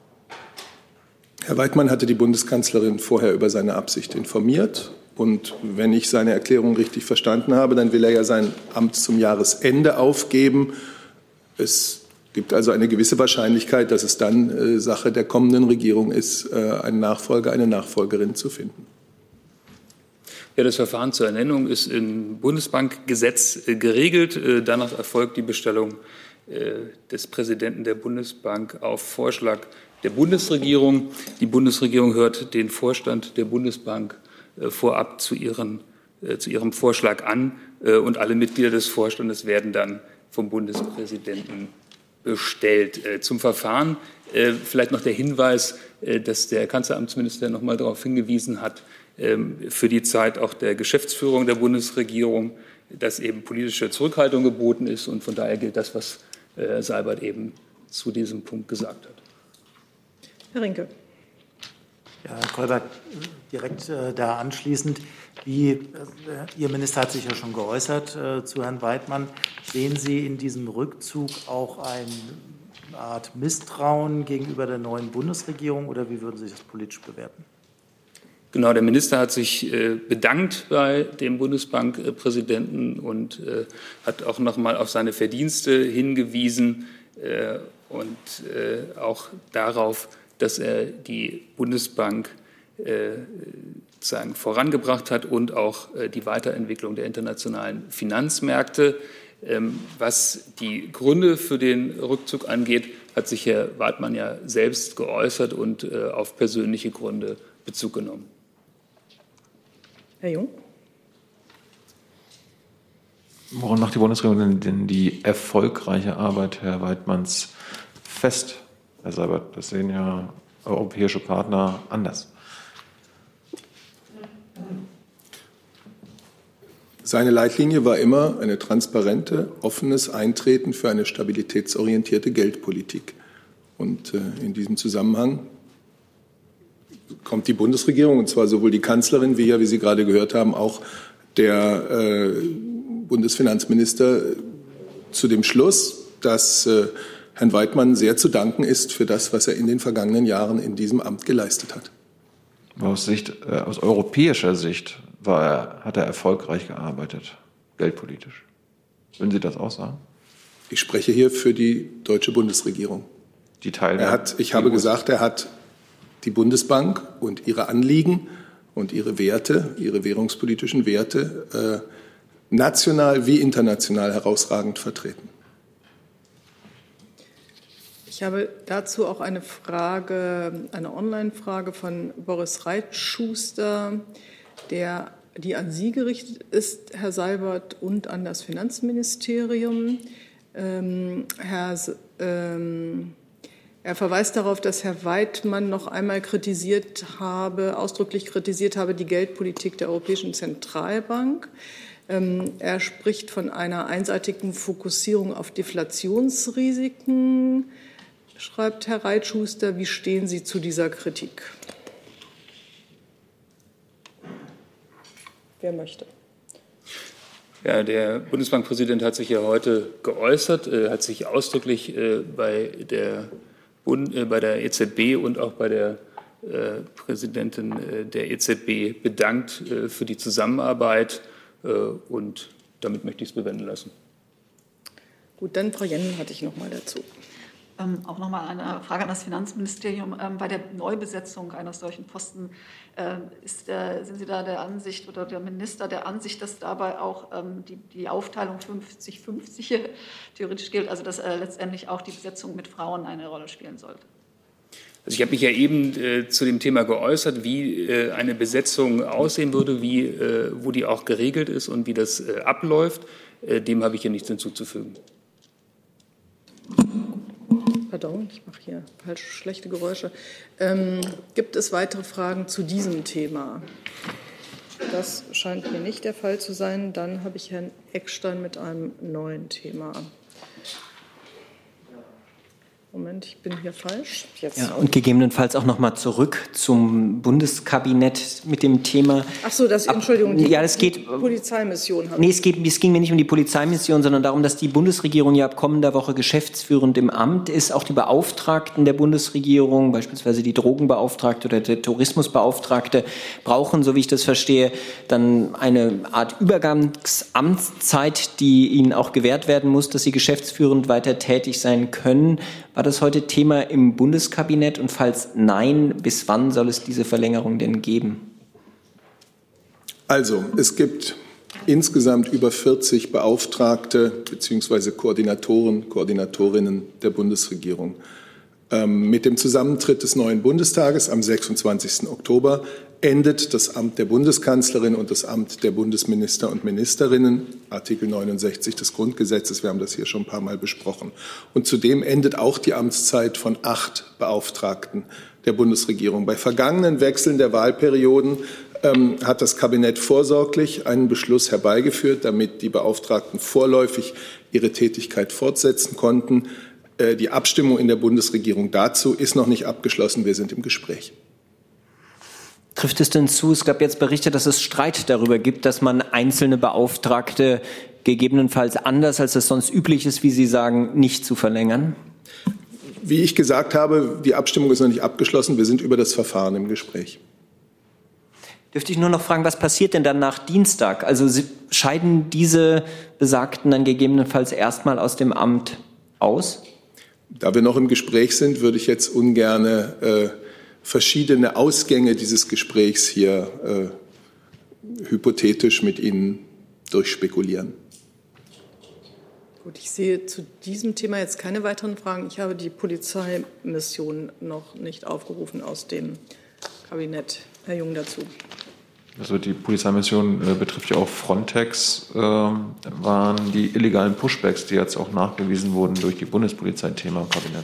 Herr Weidmann hatte die Bundeskanzlerin vorher über seine Absicht informiert. Und wenn ich seine Erklärung richtig verstanden habe, dann will er ja sein Amt zum Jahresende aufgeben. Es gibt also eine gewisse Wahrscheinlichkeit, dass es dann Sache der kommenden Regierung ist, einen Nachfolger, eine Nachfolgerin zu finden. Ja, das Verfahren zur Ernennung ist im Bundesbankgesetz geregelt. Danach erfolgt die Bestellung des Präsidenten der Bundesbank auf Vorschlag der Bundesregierung. Die Bundesregierung hört den Vorstand der Bundesbank vorab zu ihrem Vorschlag an und alle Mitglieder des Vorstandes werden dann vom Bundespräsidenten bestellt. Zum Verfahren vielleicht noch der Hinweis, dass der Kanzleramtsminister noch mal darauf hingewiesen hat, für die Zeit auch der Geschäftsführung der Bundesregierung, dass eben politische Zurückhaltung geboten ist und von daher gilt das, was Herr Seibert eben zu diesem Punkt gesagt hat. Herr Rinke. Ja, Herr Kolberg, direkt da anschließend. Ihr Minister hat sich ja schon geäußert zu Herrn Weidmann. Sehen Sie in diesem Rückzug auch eine Art Misstrauen gegenüber der neuen Bundesregierung oder wie würden Sie das politisch bewerten? Genau, der Minister hat sich bedankt bei dem Bundesbankpräsidenten und hat auch noch mal auf seine Verdienste hingewiesen und auch darauf, dass er die Bundesbank vorangebracht hat und auch die Weiterentwicklung der internationalen Finanzmärkte. Was die Gründe für den Rückzug angeht, hat sich Herr Weidmann ja selbst geäußert und auf persönliche Gründe Bezug genommen. Herr Jung. Woran macht die Bundesregierung denn die erfolgreiche Arbeit Herr Weidmanns fest? Herr Seibert, das sehen ja europäische Partner anders. Seine Leitlinie war immer eine transparente, offenes Eintreten für eine stabilitätsorientierte Geldpolitik. Und in diesem Zusammenhang kommt die Bundesregierung, und zwar sowohl die Kanzlerin wie Sie gerade gehört haben, auch der Bundesfinanzminister zu dem Schluss, dass Herrn Weidmann sehr zu danken ist für das, was er in den vergangenen Jahren in diesem Amt geleistet hat. Aus europäischer Sicht hat er erfolgreich gearbeitet, geldpolitisch. Würden Sie das auch sagen? Ich spreche hier für die deutsche Bundesregierung. Ich habe gesagt, er hat die Bundesbank und ihre Anliegen und ihre Werte, ihre währungspolitischen Werte, national wie international herausragend vertreten. Ich habe dazu auch eine Frage, eine Online-Frage von Boris Reitschuster, die an Sie gerichtet ist, Herr Seibert, und an das Finanzministerium. Er verweist darauf, dass Herr Weidmann noch einmal ausdrücklich kritisiert habe, die Geldpolitik der Europäischen Zentralbank. Er spricht von einer einseitigen Fokussierung auf Deflationsrisiken, schreibt Herr Reitschuster. Wie stehen Sie zu dieser Kritik? Wer möchte? Ja, der Bundesbankpräsident hat sich ja heute geäußert, hat sich ausdrücklich bei der EZB und auch bei der Präsidentin der EZB bedankt für die Zusammenarbeit, und damit möchte ich es bewenden lassen. Gut, dann Frau Jennen hatte ich noch mal dazu. Auch noch mal eine Frage an das Finanzministerium. Bei der Neubesetzung eines solchen Posten sind Sie da der Ansicht oder der Minister der Ansicht, dass dabei auch die Aufteilung 50-50 theoretisch gilt, also dass letztendlich auch die Besetzung mit Frauen eine Rolle spielen sollte? Also ich habe mich ja eben zu dem Thema geäußert, wie eine Besetzung aussehen würde, wo die auch geregelt ist und wie das abläuft. Dem habe ich hier nichts hinzuzufügen. Pardon, ich mache hier schlechte Geräusche. Gibt es weitere Fragen zu diesem Thema? Das scheint mir nicht der Fall zu sein. Dann habe ich Herrn Eckstein mit einem neuen Thema. Moment, ich bin hier falsch. Jetzt. Ja, und gegebenenfalls auch noch mal zurück zum Bundeskabinett mit dem Thema. Ach so, Entschuldigung, die Polizeimission. Nee, es ging mir nicht um die Polizeimission, sondern darum, dass die Bundesregierung ja ab kommender Woche geschäftsführend im Amt ist. Auch die Beauftragten der Bundesregierung, beispielsweise die Drogenbeauftragte oder der Tourismusbeauftragte, brauchen, so wie ich das verstehe, dann eine Art Übergangsamtszeit, die ihnen auch gewährt werden muss, dass sie geschäftsführend weiter tätig sein können. War das heute Thema im Bundeskabinett? Und falls nein, bis wann soll es diese Verlängerung denn geben? Also, es gibt insgesamt über 40 Beauftragte bzw. Koordinatorinnen der Bundesregierung. Mit dem Zusammentritt des neuen Bundestages am 26. Oktober endet das Amt der Bundeskanzlerin und das Amt der Bundesminister und Ministerinnen, Artikel 69 des Grundgesetzes, wir haben das hier schon ein paar Mal besprochen. Und zudem endet auch die Amtszeit von 8 Beauftragten der Bundesregierung. Bei vergangenen Wechseln der Wahlperioden hat das Kabinett vorsorglich einen Beschluss herbeigeführt, damit die Beauftragten vorläufig ihre Tätigkeit fortsetzen konnten. Die Abstimmung in der Bundesregierung dazu ist noch nicht abgeschlossen. Wir sind im Gespräch. Trifft es denn zu? Es gab jetzt Berichte, dass es Streit darüber gibt, dass man einzelne Beauftragte gegebenenfalls anders, als es sonst üblich ist, wie Sie sagen, nicht zu verlängern? Wie ich gesagt habe, die Abstimmung ist noch nicht abgeschlossen. Wir sind über das Verfahren im Gespräch. Dürfte ich nur noch fragen, was passiert denn dann nach Dienstag? Also scheiden diese Besagten dann gegebenenfalls erstmal aus dem Amt aus? Da wir noch im Gespräch sind, würde ich jetzt ungern verschiedene Ausgänge dieses Gesprächs hier hypothetisch mit Ihnen durchspekulieren. Gut, ich sehe zu diesem Thema jetzt keine weiteren Fragen. Ich habe die Polizeimission noch nicht aufgerufen aus dem Kabinett. Herr Jung dazu. Also die Polizeimission betrifft ja auch Frontex, waren die illegalen Pushbacks, die jetzt auch nachgewiesen wurden durch die Bundespolizei, Thema im Kabinett.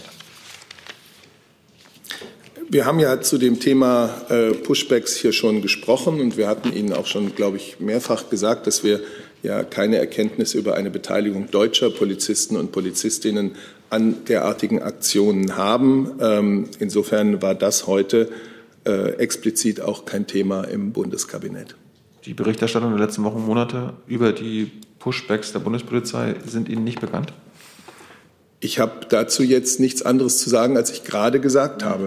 Wir haben ja zu dem Thema Pushbacks hier schon gesprochen und wir hatten Ihnen auch schon, glaube ich, mehrfach gesagt, dass wir ja keine Erkenntnis über eine Beteiligung deutscher Polizisten und Polizistinnen an derartigen Aktionen haben. Insofern war das heute explizit auch kein Thema im Bundeskabinett. Die Berichterstattung der letzten Wochen und Monate über die Pushbacks der Bundespolizei sind Ihnen nicht bekannt? Ich habe dazu jetzt nichts anderes zu sagen, als ich gerade gesagt habe.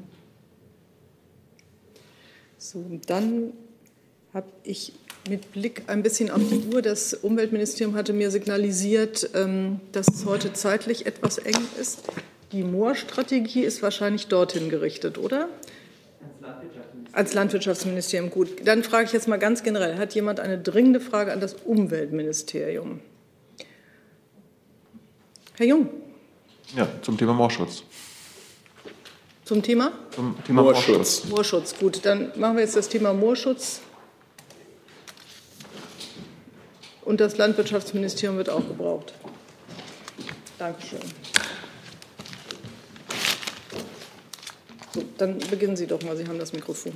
So, dann habe ich mit Blick ein bisschen auf die Uhr, das Umweltministerium hatte mir signalisiert, dass es heute zeitlich etwas eng ist. Die Moorstrategie ist wahrscheinlich dorthin gerichtet, oder? Als Landwirtschaftsministerium, gut. Dann frage ich jetzt mal ganz generell, hat jemand eine dringende Frage an das Umweltministerium? Herr Jung. Ja, zum Thema Moorschutz. Zum Thema? Zum Thema Moorschutz. Moorschutz, gut. Dann machen wir jetzt das Thema Moorschutz. Und das Landwirtschaftsministerium wird auch gebraucht. Dankeschön. So, dann beginnen Sie doch mal. Sie haben das Mikrofon.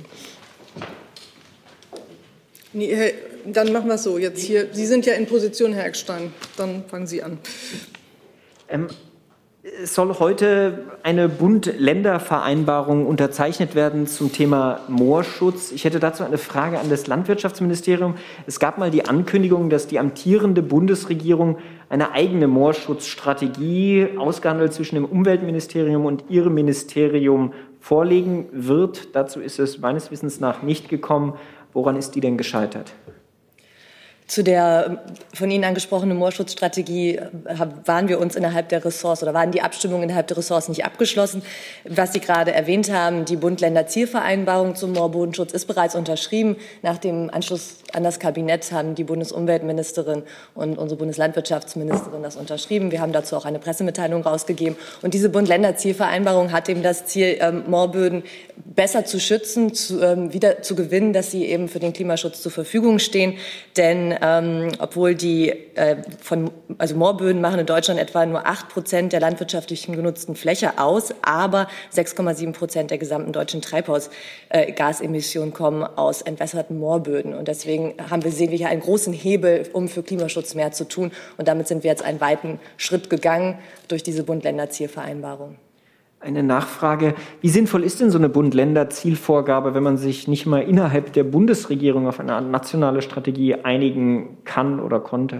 Nee, dann machen wir es so. Jetzt hier, Sie sind ja in Position, Herr Eckstein. Dann fangen Sie an. Es soll heute eine Bund-Länder-Vereinbarung unterzeichnet werden zum Thema Moorschutz. Ich hätte dazu eine Frage an das Landwirtschaftsministerium. Es gab mal die Ankündigung, dass die amtierende Bundesregierung eine eigene Moorschutzstrategie, ausgehandelt zwischen dem Umweltministerium und Ihrem Ministerium, vorlegen wird. Dazu ist es meines Wissens nach nicht gekommen. Woran ist die denn gescheitert? Zu der von Ihnen angesprochenen Moorschutzstrategie waren wir uns innerhalb der Ressorts oder waren die Abstimmungen innerhalb der Ressorts nicht abgeschlossen. Was Sie gerade erwähnt haben, die Bund-Länder-Zielvereinbarung zum Moorbodenschutz ist bereits unterschrieben. Nach dem Anschluss an das Kabinett haben die Bundesumweltministerin und unsere Bundeslandwirtschaftsministerin das unterschrieben. Wir haben dazu auch eine Pressemitteilung rausgegeben. Und diese Bund-Länder-Zielvereinbarung hat eben das Ziel, Moorböden besser zu schützen, wieder zu gewinnen, dass sie eben für den Klimaschutz zur Verfügung stehen. Denn obwohl Moorböden machen in Deutschland etwa nur 8% der landwirtschaftlichen genutzten Fläche aus, aber 6,7% der gesamten deutschen Treibhausgasemissionen kommen aus entwässerten Moorböden. Und deswegen sehen wir hier einen großen Hebel, um für Klimaschutz mehr zu tun. Und damit sind wir jetzt einen weiten Schritt gegangen durch diese Bund-Länder-Zielvereinbarung. Eine Nachfrage. Wie sinnvoll ist denn so eine Bund-Länder-Zielvorgabe, wenn man sich nicht mal innerhalb der Bundesregierung auf eine nationale Strategie einigen kann oder konnte?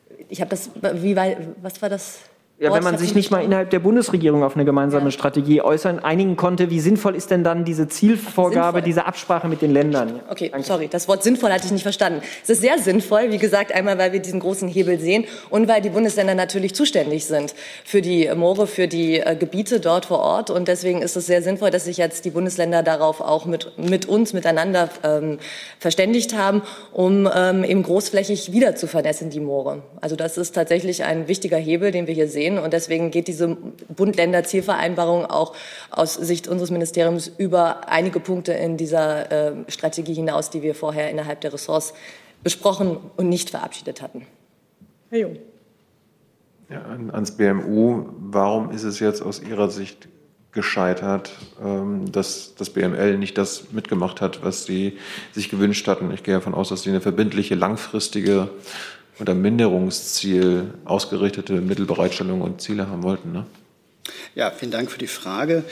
Was war das? Ja, wenn man sich nicht mal innerhalb der Bundesregierung auf eine gemeinsame Strategie einigen konnte, wie sinnvoll ist denn dann diese Zielvorgabe, diese Absprache mit den Ländern? Okay, sorry, das Wort sinnvoll hatte ich nicht verstanden. Es ist sehr sinnvoll, wie gesagt, einmal, weil wir diesen großen Hebel sehen und weil die Bundesländer natürlich zuständig sind für die Moore, für die Gebiete dort vor Ort. Und deswegen ist es sehr sinnvoll, dass sich jetzt die Bundesländer darauf auch mit uns miteinander verständigt haben, um eben großflächig wieder zu vernässen, die Moore. Also das ist tatsächlich ein wichtiger Hebel, den wir hier sehen. Und deswegen geht diese Bund-Länder-Zielvereinbarung auch aus Sicht unseres Ministeriums über einige Punkte in dieser Strategie hinaus, die wir vorher innerhalb der Ressorts besprochen und nicht verabschiedet hatten. Herr Jung. Ja, ans BMU. Warum ist es jetzt aus Ihrer Sicht gescheitert, dass das BML nicht das mitgemacht hat, was Sie sich gewünscht hatten? Ich gehe davon aus, dass Sie eine verbindliche, langfristige unter Minderungsziel ausgerichtete Mittelbereitstellung und Ziele haben wollten, ne? Ja, vielen Dank für die Frage.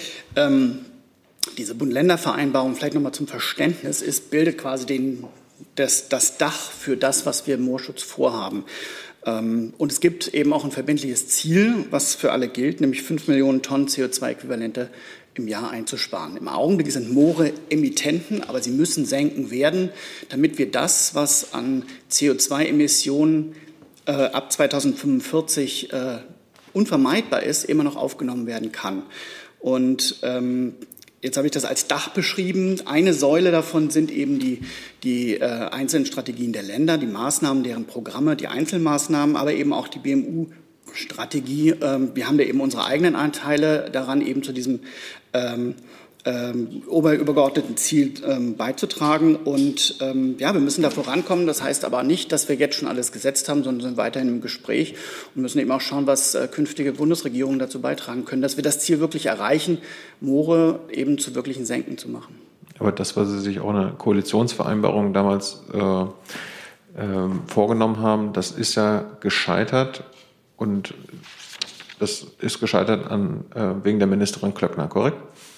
Diese Bund-Länder-Vereinbarung, vielleicht nochmal zum Verständnis, bildet quasi das Dach für das, was wir im Moorschutz vorhaben. Und es gibt eben auch ein verbindliches Ziel, was für alle gilt, nämlich 5 Millionen Tonnen CO2-Äquivalente im Jahr einzusparen. Im Augenblick sind Moore Emittenten, aber sie müssen senken werden, damit wir das, was an CO2-Emissionen ab 2045 unvermeidbar ist, immer noch aufgenommen werden kann. Und jetzt habe ich das als Dach beschrieben. Eine Säule davon sind eben die einzelnen Strategien der Länder, die Maßnahmen, deren Programme, die Einzelmaßnahmen, aber eben auch die BMU-Strategie. Wir haben da eben unsere eigenen Anteile daran, eben zu diesem übergeordneten Ziel beizutragen. Und wir müssen da vorankommen. Das heißt aber nicht, dass wir jetzt schon alles gesetzt haben, sondern sind weiterhin im Gespräch und müssen eben auch schauen, was künftige Bundesregierungen dazu beitragen können, dass wir das Ziel wirklich erreichen, Moore eben zu wirklichen Senken zu machen. Aber das, was Sie sich auch in der Koalitionsvereinbarung damals vorgenommen haben, das ist ja gescheitert. Und das ist gescheitert wegen der Ministerin Klöckner, korrekt?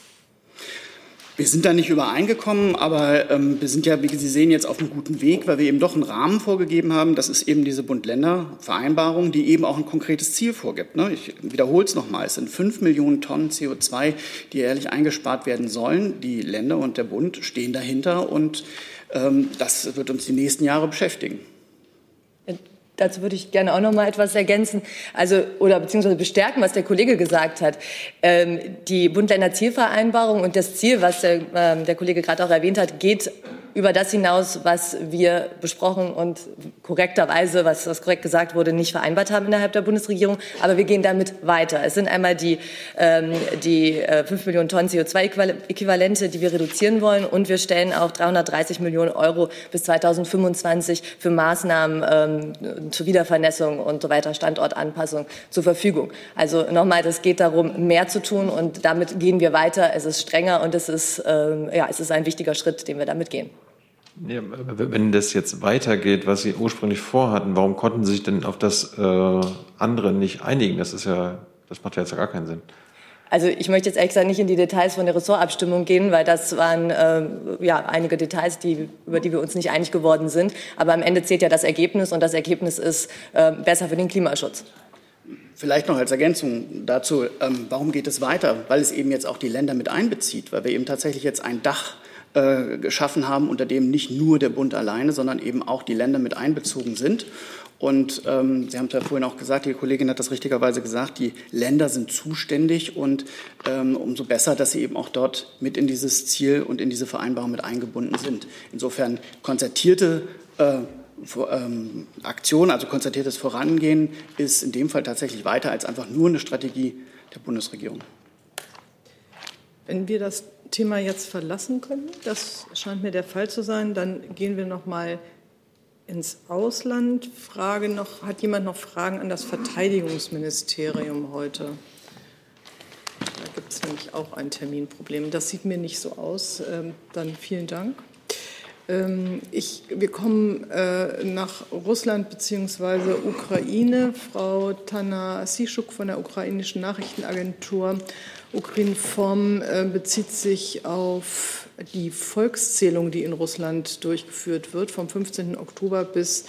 Wir sind da nicht übereingekommen, aber wir sind ja, wie Sie sehen, jetzt auf einem guten Weg, weil wir eben doch einen Rahmen vorgegeben haben. Das ist eben diese Bund-Länder-Vereinbarung, die eben auch ein konkretes Ziel vorgibt. Ne? Ich wiederhole es nochmal. Es sind 5 Millionen Tonnen CO2, die jährlich eingespart werden sollen. Die Länder und der Bund stehen dahinter und das wird uns die nächsten Jahre beschäftigen. Dazu würde ich gerne auch noch mal etwas ergänzen, beziehungsweise bestärken, was der Kollege gesagt hat. Die Bund-Länder-Zielvereinbarung und das Ziel, was der Kollege gerade auch erwähnt hat, geht über das hinaus, was wir besprochen und korrekterweise, was korrekt gesagt wurde, nicht vereinbart haben innerhalb der Bundesregierung. Aber wir gehen damit weiter. Es sind einmal die 5 Millionen Tonnen CO2-Äquivalente, die wir reduzieren wollen. Und wir stellen auch 330 Millionen Euro bis 2025 für Maßnahmen zur Wiedervernässung und so weiter, Standortanpassung zur Verfügung. Also nochmal, es geht darum, mehr zu tun und damit gehen wir weiter. Es ist strenger und es ist ein wichtiger Schritt, den wir damit gehen. Ja, wenn das jetzt weitergeht, was Sie ursprünglich vorhatten, warum konnten Sie sich denn auf das andere nicht einigen? Das ist ja Das macht ja jetzt gar keinen Sinn. Also ich möchte jetzt ehrlich gesagt nicht in die Details von der Ressortabstimmung gehen, weil das waren einige Details, über die wir uns nicht einig geworden sind. Aber am Ende zählt ja das Ergebnis, und das Ergebnis ist besser für den Klimaschutz. Vielleicht noch als Ergänzung dazu, warum geht es weiter? Weil es eben jetzt auch die Länder mit einbezieht, weil wir eben tatsächlich jetzt ein Dach geschaffen haben, unter dem nicht nur der Bund alleine, sondern eben auch die Länder mit einbezogen sind. Und Sie haben es ja vorhin auch gesagt, die Kollegin hat das richtigerweise gesagt, die Länder sind zuständig, und umso besser, dass sie eben auch dort mit in dieses Ziel und in diese Vereinbarung mit eingebunden sind. Insofern konzertierte Aktion, also konzertiertes Vorangehen, ist in dem Fall tatsächlich weiter als einfach nur eine Strategie der Bundesregierung. Wenn wir das Thema jetzt verlassen können, das scheint mir der Fall zu sein, dann gehen wir noch mal ins Ausland. Hat jemand noch Fragen an das Verteidigungsministerium heute? Da gibt es nämlich auch ein Terminproblem. Das sieht mir nicht so aus. Dann vielen Dank. Wir kommen nach Russland bzw. Ukraine. Frau Tanasischuk von der ukrainischen Nachrichtenagentur Ukrinform bezieht sich auf die Volkszählung, die in Russland durchgeführt wird, vom 15. Oktober bis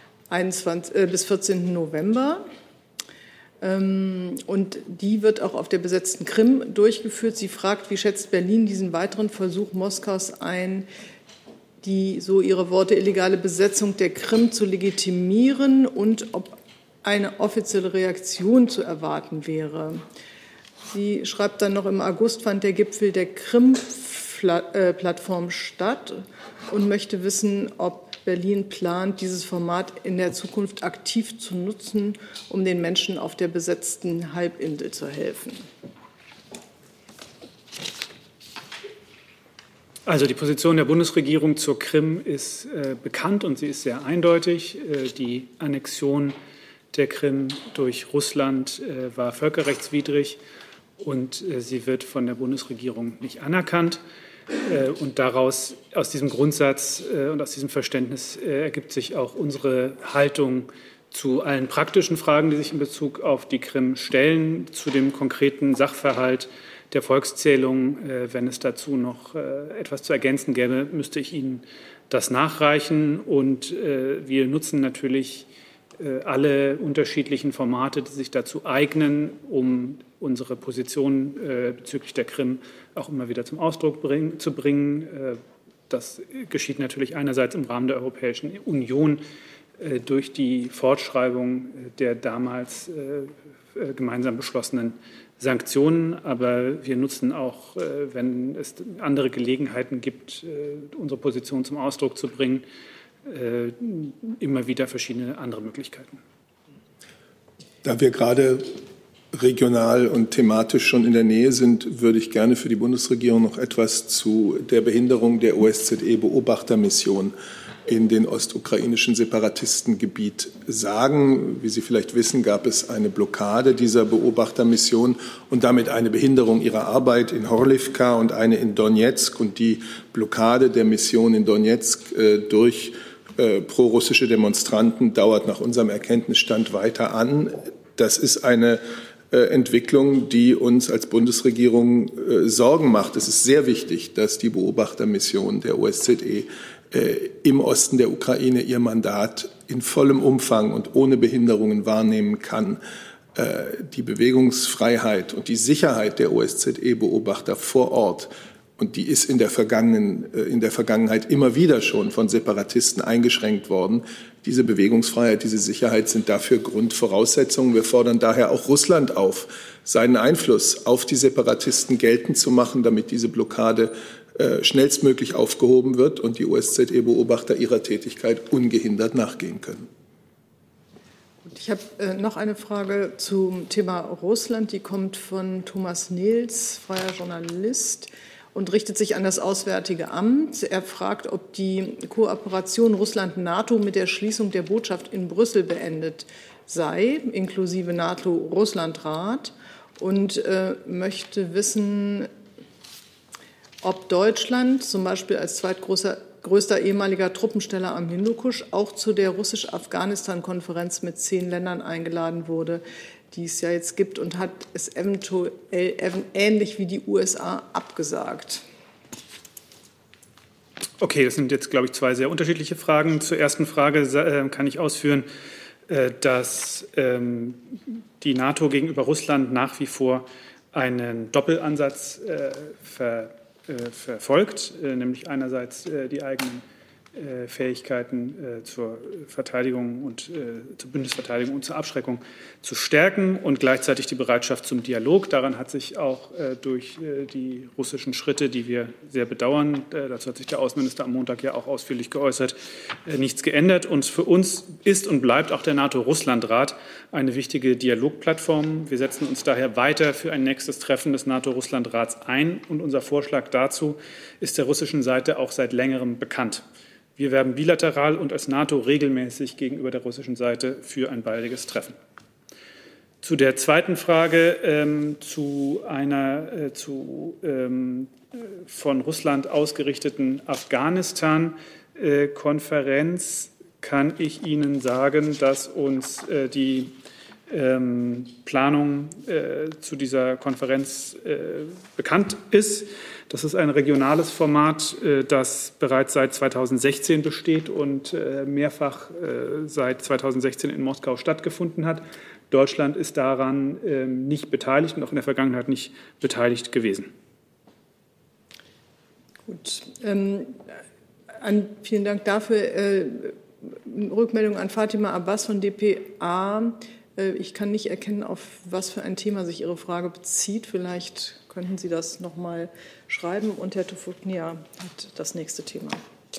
14. November. Und die wird auch auf der besetzten Krim durchgeführt. Sie fragt, wie schätzt Berlin diesen weiteren Versuch Moskaus ein, die, so ihre Worte, illegale Besetzung der Krim zu legitimieren, und ob eine offizielle Reaktion zu erwarten wäre. Sie schreibt dann noch, im August fand der Gipfel der Krim-Plattform statt und möchte wissen, ob Berlin plant, dieses Format in der Zukunft aktiv zu nutzen, um den Menschen auf der besetzten Halbinsel zu helfen. Also die Position der Bundesregierung zur Krim ist bekannt, und sie ist sehr eindeutig. Die Annexion der Krim durch Russland war völkerrechtswidrig, und sie wird von der Bundesregierung nicht anerkannt. Und aus diesem Grundsatz und aus diesem Verständnis ergibt sich auch unsere Haltung zu allen praktischen Fragen, die sich in Bezug auf die Krim stellen, zu dem konkreten Sachverhalt der Volkszählung. Wenn es dazu noch etwas zu ergänzen gäbe, müsste ich Ihnen das nachreichen. Und wir nutzen natürlich alle unterschiedlichen Formate, die sich dazu eignen, um unsere Position bezüglich der Krim auch immer wieder zum Ausdruck zu bringen. Das geschieht natürlich einerseits im Rahmen der Europäischen Union durch die Fortschreibung der damals gemeinsam beschlossenen Sanktionen, aber wir nutzen auch, wenn es andere Gelegenheiten gibt, unsere Position zum Ausdruck zu bringen, immer wieder verschiedene andere Möglichkeiten. Da wir gerade regional und thematisch schon in der Nähe sind, würde ich gerne für die Bundesregierung noch etwas zu der Behinderung der OSZE-Beobachtermission in den ostukrainischen Separatistengebiet sagen. Wie Sie vielleicht wissen, gab es eine Blockade dieser Beobachtermission und damit eine Behinderung ihrer Arbeit in Horlivka und eine in Donetsk. Und die Blockade der Mission in Donetsk durch prorussische Demonstranten dauert nach unserem Erkenntnisstand weiter an. Das ist eine Entwicklung, die uns als Bundesregierung Sorgen macht. Es ist sehr wichtig, dass die Beobachtermission der OSZE im Osten der Ukraine ihr Mandat in vollem Umfang und ohne Behinderungen wahrnehmen kann. Die Bewegungsfreiheit und die Sicherheit der OSZE-Beobachter vor Ort, und die ist in der Vergangenheit immer wieder schon von Separatisten eingeschränkt worden. Diese Bewegungsfreiheit, diese Sicherheit sind dafür Grundvoraussetzungen. Wir fordern daher auch Russland auf, seinen Einfluss auf die Separatisten geltend zu machen, damit diese Blockade schnellstmöglich aufgehoben wird und die OSZE-Beobachter ihrer Tätigkeit ungehindert nachgehen können. Ich habe noch eine Frage zum Thema Russland. Die kommt von Thomas Nils, freier Journalist, und richtet sich an das Auswärtige Amt. Er fragt, ob die Kooperation Russland-NATO mit der Schließung der Botschaft in Brüssel beendet sei, inklusive NATO-Russland-Rat, und möchte wissen, ob Deutschland zum Beispiel als zweitgrößter ehemaliger Truppensteller am Hindukusch auch zu der russisch-Afghanistan-Konferenz mit 10 Ländern eingeladen wurde, die es ja jetzt gibt, und hat es eventuell ähnlich wie die USA abgesagt? Okay, das sind jetzt, glaube ich, zwei sehr unterschiedliche Fragen. Zur ersten Frage kann ich ausführen, dass die NATO gegenüber Russland nach wie vor einen Doppelansatz verfolgt, nämlich einerseits die eigenen Fähigkeiten zur Verteidigung und zur Bündnisverteidigung und zur Abschreckung zu stärken und gleichzeitig die Bereitschaft zum Dialog. Daran hat sich auch durch die russischen Schritte, die wir sehr bedauern, dazu hat sich der Außenminister am Montag ja auch ausführlich geäußert, nichts geändert. Und für uns ist und bleibt auch der NATO-Russland-Rat eine wichtige Dialogplattform. Wir setzen uns daher weiter für ein nächstes Treffen des NATO-Russland-Rats ein. Und unser Vorschlag dazu ist der russischen Seite auch seit längerem bekannt. Wir werben bilateral und als NATO regelmäßig gegenüber der russischen Seite für ein baldiges Treffen. Zu der zweiten Frage, zu einer von Russland ausgerichteten Afghanistan-Konferenz kann ich Ihnen sagen, dass uns die Planung zu dieser Konferenz bekannt ist. Das ist ein regionales Format, das bereits seit 2016 besteht und mehrfach seit 2016 in Moskau stattgefunden hat. Deutschland ist daran nicht beteiligt und auch in der Vergangenheit nicht beteiligt gewesen. Gut, vielen Dank dafür. Rückmeldung an Fatima Abbas von dpa. Ich kann nicht erkennen, auf was für ein Thema sich Ihre Frage bezieht. Vielleicht könnten Sie das noch mal schreiben. Und Herr Tufoknia hat das nächste Thema.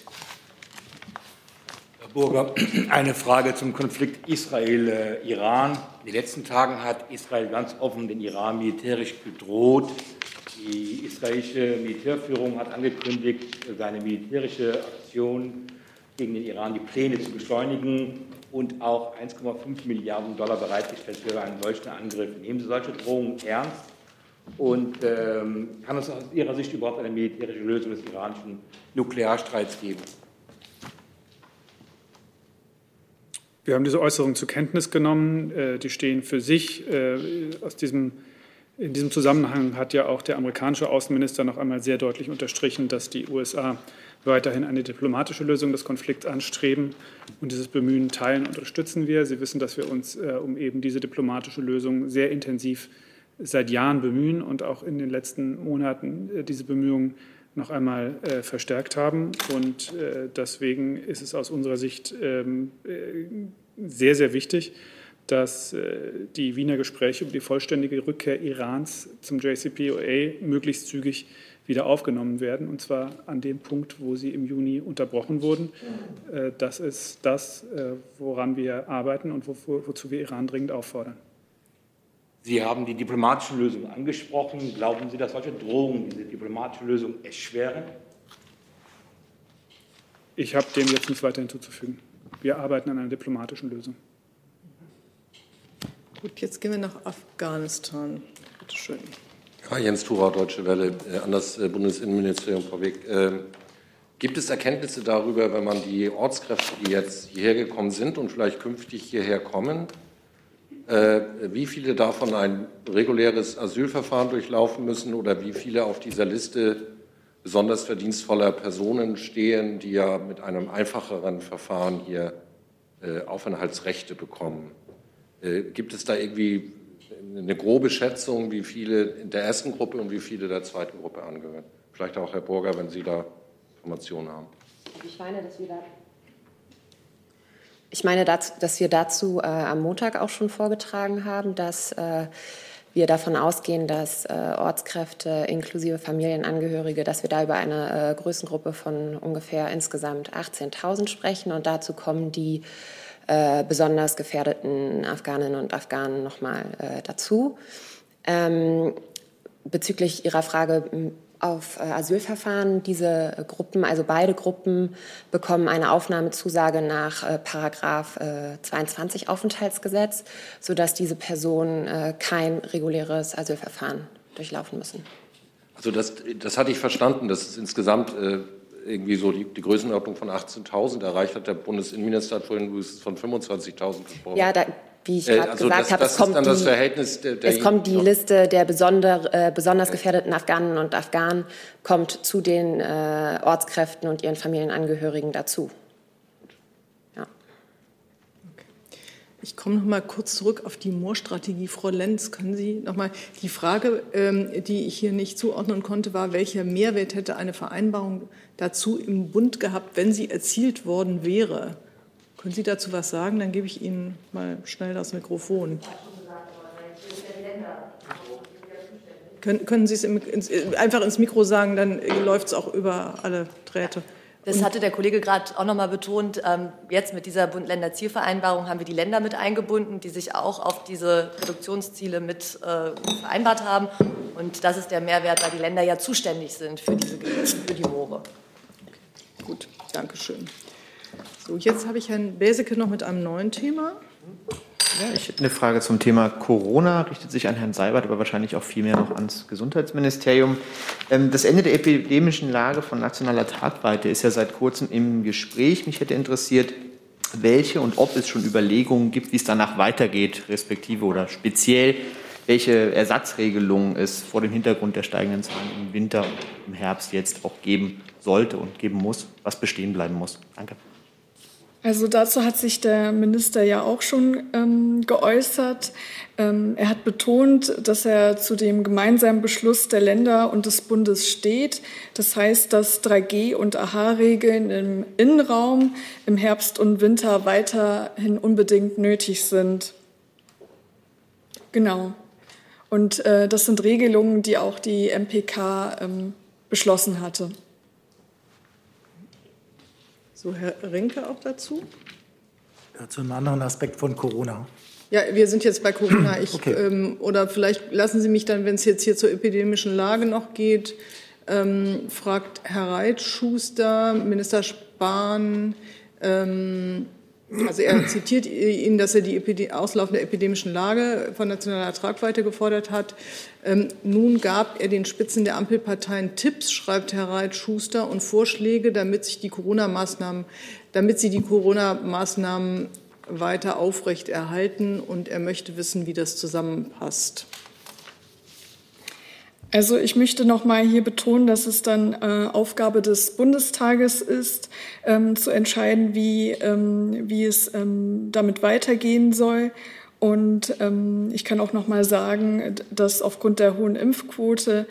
Herr Burger, eine Frage zum Konflikt Israel-Iran. In den letzten Tagen hat Israel ganz offen den Iran militärisch bedroht. Die israelische Militärführung hat angekündigt, seine militärische Aktion gegen den Iran, die Pläne zu beschleunigen und auch 1,5 Milliarden $ bereitgestellt für einen solchen Angriff. Nehmen Sie solche Drohungen ernst? Und kann es aus Ihrer Sicht überhaupt eine militärische Lösung des iranischen Nuklearstreits geben? Wir haben diese Äußerungen zur Kenntnis genommen. Die stehen für sich. In diesem Zusammenhang hat ja auch der amerikanische Außenminister noch einmal sehr deutlich unterstrichen, dass die USA weiterhin eine diplomatische Lösung des Konflikts anstreben. Und dieses Bemühen teilen und unterstützen wir. Sie wissen, dass wir uns um eben diese diplomatische Lösung sehr intensiv seit Jahren bemühen und auch in den letzten Monaten diese Bemühungen noch einmal verstärkt haben. Und deswegen ist es aus unserer Sicht sehr, sehr wichtig, dass die Wiener Gespräche über die vollständige Rückkehr Irans zum JCPOA möglichst zügig wieder aufgenommen werden, und zwar an dem Punkt, wo sie im Juni unterbrochen wurden. Das ist das, woran wir arbeiten und wozu wir Iran dringend auffordern. Sie haben die diplomatische Lösung angesprochen. Glauben Sie, dass solche Drohungen diese diplomatische Lösung erschweren? Ich habe dem jetzt nichts weiter hinzuzufügen. Wir arbeiten an einer diplomatischen Lösung. Gut, jetzt gehen wir nach Afghanistan. Bitte schön. Ja, Jens Thurau, Deutsche Welle, an das Bundesinnenministerium vorweg. Gibt es Erkenntnisse darüber, wenn man die Ortskräfte, die jetzt hierher gekommen sind und vielleicht künftig hierher kommen, wie viele davon ein reguläres Asylverfahren durchlaufen müssen oder wie viele auf dieser Liste besonders verdienstvoller Personen stehen, die ja mit einem einfacheren Verfahren hier Aufenthaltsrechte bekommen? Gibt es da irgendwie eine grobe Schätzung, wie viele in der ersten Gruppe und wie viele der zweiten Gruppe angehören? Vielleicht auch Herr Burger, wenn Sie da Informationen haben. Ich meine, dass wir dazu am Montag auch schon vorgetragen haben, dass wir davon ausgehen, dass Ortskräfte inklusive Familienangehörige, dass wir da über eine Größengruppe von ungefähr insgesamt 18.000 sprechen. Und dazu kommen die besonders gefährdeten Afghaninnen und Afghanen nochmal dazu. Bezüglich Ihrer Frage auf Asylverfahren, diese Gruppen, also beide Gruppen, bekommen eine Aufnahmezusage nach Paragraph 22 Aufenthaltsgesetz, sodass diese Personen kein reguläres Asylverfahren durchlaufen müssen. Also das hatte ich verstanden, dass es insgesamt irgendwie so die Größenordnung von 18.000 erreicht hat. Der Bundesinnenminister hat vorhin von 25.000 gesprochen. Ja, wie ich gerade gesagt habe, es kommt die Liste der besonders gefährdeten Afghaninnen und Afghanen kommt zu den Ortskräften und ihren Familienangehörigen dazu. Ja. Ich komme noch mal kurz zurück auf die Moorstrategie. Frau Lenz, können Sie noch mal die Frage, die ich hier nicht zuordnen konnte, war, welcher Mehrwert hätte eine Vereinbarung dazu im Bund gehabt, wenn sie erzielt worden wäre? Können Sie dazu was sagen? Dann gebe ich Ihnen mal schnell das Mikrofon. Können Sie es einfach ins Mikro sagen, dann läuft es auch über alle Drähte. Das hatte der Kollege gerade auch noch mal betont. Jetzt mit dieser Bund-Länder-Zielvereinbarung haben wir die Länder mit eingebunden, die sich auch auf diese Reduktionsziele mit vereinbart haben. Und das ist der Mehrwert, weil die Länder ja zuständig sind für die Moore. Okay, gut, danke schön. So, jetzt habe ich Herrn Beseke noch mit einem neuen Thema. Ja, ich hätte eine Frage zum Thema Corona, richtet sich an Herrn Seibert, aber wahrscheinlich auch vielmehr noch ans Gesundheitsministerium. Das Ende der epidemischen Lage von nationaler Tragweite ist ja seit kurzem im Gespräch. Mich hätte interessiert, welche und ob es schon Überlegungen gibt, wie es danach weitergeht, respektive oder speziell, welche Ersatzregelungen es vor dem Hintergrund der steigenden Zahlen im Winter und im Herbst jetzt auch geben sollte und geben muss, was bestehen bleiben muss. Danke. Also dazu hat sich der Minister ja auch schon geäußert. Er hat betont, dass er zu dem gemeinsamen Beschluss der Länder und des Bundes steht. Das heißt, dass 3G- und AHA-Regeln im Innenraum im Herbst und Winter weiterhin unbedingt nötig sind. Genau. Und das sind Regelungen, die auch die MPK beschlossen hatte. So, Herr Rinke auch dazu? Ja, zu einem anderen Aspekt von Corona. Ja, wir sind jetzt bei Corona. Okay. Oder vielleicht lassen Sie mich dann, wenn es jetzt hier zur epidemischen Lage noch geht, fragt Herr Reitschuster, Minister Spahn, also er zitiert ihn, dass er die auslaufende epidemischen Lage von nationaler Tragweite gefordert hat. Nun gab er den Spitzen der Ampelparteien Tipps, schreibt Herr Reitschuster, und Vorschläge, damit sie die Corona-Maßnahmen weiter aufrechterhalten. Und er möchte wissen, wie das zusammenpasst. Also ich möchte noch mal hier betonen, dass es dann Aufgabe des Bundestages ist, zu entscheiden, wie es damit weitergehen soll. Und ich kann auch noch mal sagen, dass aufgrund der hohen Impfquote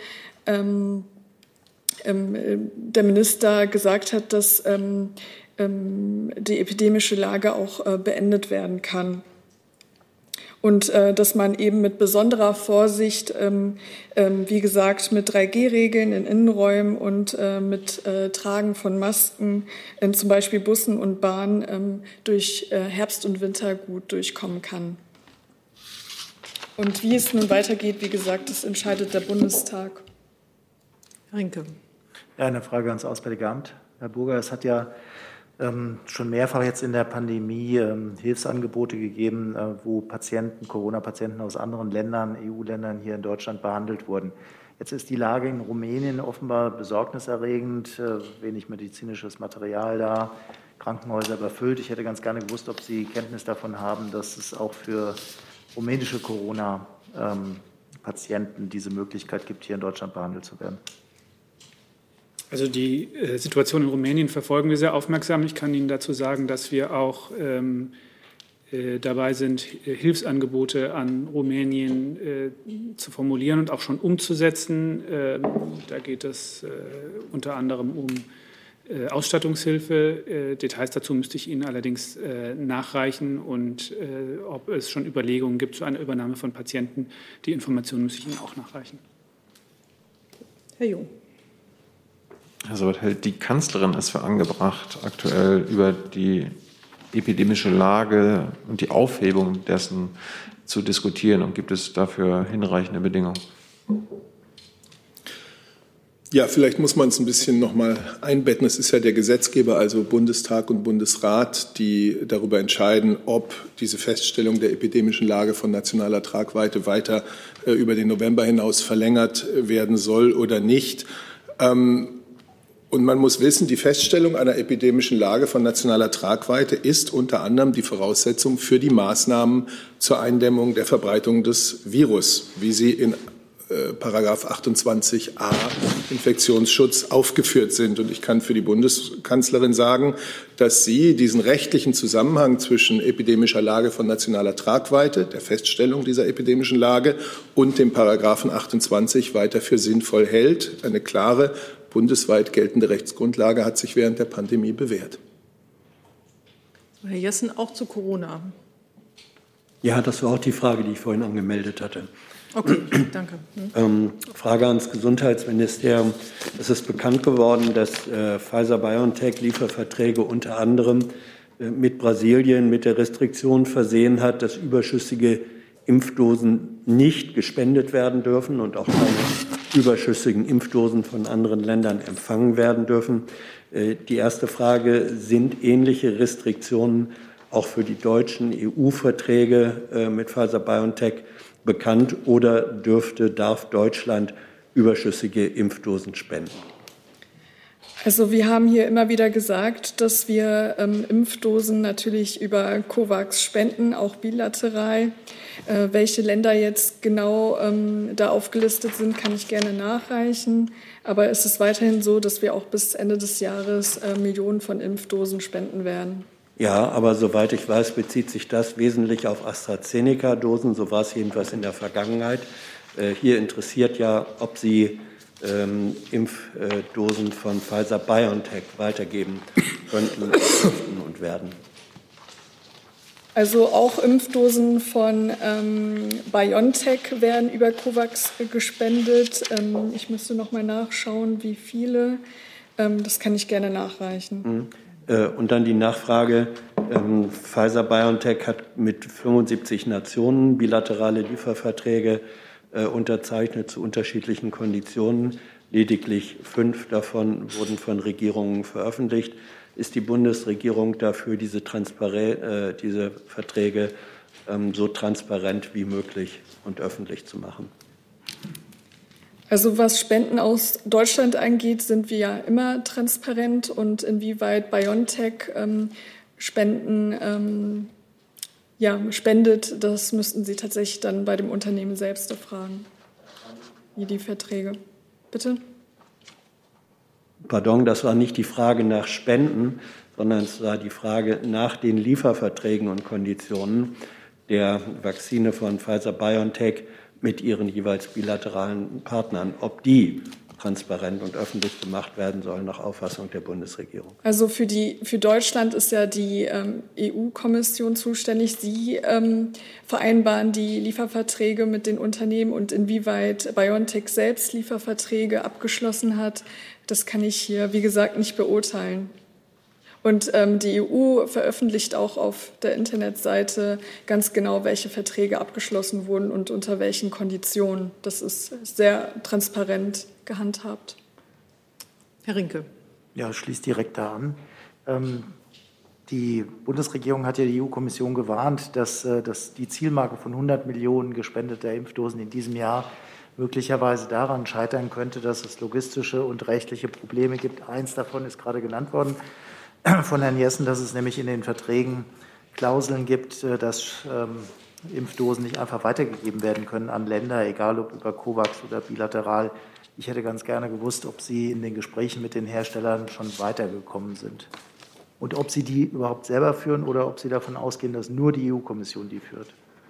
der Minister gesagt hat, dass die epidemische Lage auch beendet werden kann. Und dass man eben mit besonderer Vorsicht, wie gesagt, mit 3G-Regeln in Innenräumen und mit Tragen von Masken in zum Beispiel Bussen und Bahnen durch Herbst und Winter gut durchkommen kann. Und wie es nun weitergeht, wie gesagt, das entscheidet der Bundestag. Herr Rinke. Ja, eine Frage ans Auswärtige Amt. Herr Burger, es hat ja schon mehrfach jetzt in der Pandemie Hilfsangebote gegeben, wo Corona-Patienten aus anderen Ländern, EU-Ländern hier in Deutschland behandelt wurden. Jetzt ist die Lage in Rumänien offenbar besorgniserregend, wenig medizinisches Material da, Krankenhäuser überfüllt. Ich hätte ganz gerne gewusst, ob Sie Kenntnis davon haben, dass es auch für rumänische Corona-Patienten diese Möglichkeit gibt, hier in Deutschland behandelt zu werden. Also die Situation in Rumänien verfolgen wir sehr aufmerksam. Ich kann Ihnen dazu sagen, dass wir auch dabei sind, Hilfsangebote an Rumänien zu formulieren und auch schon umzusetzen. Da geht es unter anderem um Ausstattungshilfe. Details dazu müsste ich Ihnen allerdings nachreichen. Und ob es schon Überlegungen gibt zu einer Übernahme von Patienten, die Informationen müsste ich Ihnen auch nachreichen. Herr Jung. Also hält die Kanzlerin es für angebracht, aktuell über die epidemische Lage und die Aufhebung dessen zu diskutieren? Und gibt es dafür hinreichende Bedingungen? Ja, vielleicht muss man es ein bisschen noch mal einbetten. Es ist ja der Gesetzgeber, also Bundestag und Bundesrat, die darüber entscheiden, ob diese Feststellung der epidemischen Lage von nationaler Tragweite weiter über den November hinaus verlängert werden soll oder nicht. Und man muss wissen, die Feststellung einer epidemischen Lage von nationaler Tragweite ist unter anderem die Voraussetzung für die Maßnahmen zur Eindämmung der Verbreitung des Virus, wie sie in Paragraph 28a Infektionsschutz aufgeführt sind. Und ich kann für die Bundeskanzlerin sagen, dass sie diesen rechtlichen Zusammenhang zwischen epidemischer Lage von nationaler Tragweite, der Feststellung dieser epidemischen Lage und dem Paragraphen 28 weiter für sinnvoll hält. Eine klare, bundesweit geltende Rechtsgrundlage hat sich während der Pandemie bewährt. Herr Jessen, auch zu Corona. Ja, das war auch die Frage, die ich vorhin angemeldet hatte. Okay, danke. Frage ans Gesundheitsministerium. Es ist bekannt geworden, dass Pfizer-BioNTech Lieferverträge unter anderem mit Brasilien mit der Restriktion versehen hat, dass überschüssige Impfdosen nicht gespendet werden dürfen und auch keine überschüssigen Impfdosen von anderen Ländern empfangen werden dürfen. Die erste Frage, sind ähnliche Restriktionen auch für die deutschen EU-Verträge mit Pfizer-BioNTech bekannt oder darf Deutschland überschüssige Impfdosen spenden? Also wir haben hier immer wieder gesagt, dass wir Impfdosen natürlich über COVAX spenden, auch bilateral. Welche Länder jetzt genau da aufgelistet sind, kann ich gerne nachreichen. Aber es ist weiterhin so, dass wir auch bis Ende des Jahres Millionen von Impfdosen spenden werden. Ja, aber soweit ich weiß, bezieht sich das wesentlich auf AstraZeneca-Dosen. So war es jedenfalls in der Vergangenheit. Hier interessiert ja, ob Sie Impfdosen von Pfizer-BioNTech weitergeben könnten und werden. Also auch Impfdosen von BioNTech werden über COVAX gespendet. Ich müsste noch mal nachschauen, wie viele. Das kann ich gerne nachreichen. Und dann die Nachfrage, Pfizer-BioNTech hat mit 75 Nationen bilaterale Lieferverträge unterzeichnet zu unterschiedlichen Konditionen. Lediglich 5 davon wurden von Regierungen veröffentlicht. Ist die Bundesregierung dafür, diese Verträge so transparent wie möglich und öffentlich zu machen? Also was Spenden aus Deutschland angeht, sind wir ja immer transparent. Und inwieweit BioNTech Spenden spendet, das müssten Sie tatsächlich dann bei dem Unternehmen selbst fragen, wie die Verträge. Bitte? Pardon, das war nicht die Frage nach Spenden, sondern es war die Frage nach den Lieferverträgen und Konditionen der Vakzine von Pfizer-BioNTech mit ihren jeweils bilateralen Partnern, ob die transparent und öffentlich gemacht werden sollen nach Auffassung der Bundesregierung. Also für Deutschland ist ja die EU-Kommission zuständig. Sie vereinbaren die Lieferverträge mit den Unternehmen und inwieweit BioNTech selbst Lieferverträge abgeschlossen hat, das kann ich hier, wie gesagt, nicht beurteilen. Und die EU veröffentlicht auch auf der Internetseite ganz genau, welche Verträge abgeschlossen wurden und unter welchen Konditionen. Das ist sehr transparent gehandhabt. Herr Rinke. Ja, schließt direkt da an. Die Bundesregierung hat ja die EU-Kommission gewarnt, dass die Zielmarke von 100 Millionen gespendeter Impfdosen in diesem Jahr möglicherweise daran scheitern könnte, dass es logistische und rechtliche Probleme gibt. Eins davon ist gerade genannt worden von Herrn Jessen, dass es nämlich in den Verträgen Klauseln gibt, dass Impfdosen nicht einfach weitergegeben werden können an Länder, egal ob über COVAX oder bilateral. Ich hätte ganz gerne gewusst, ob Sie in den Gesprächen mit den Herstellern schon weitergekommen sind und ob Sie die überhaupt selber führen oder ob Sie davon ausgehen, dass nur die EU-Kommission die führt.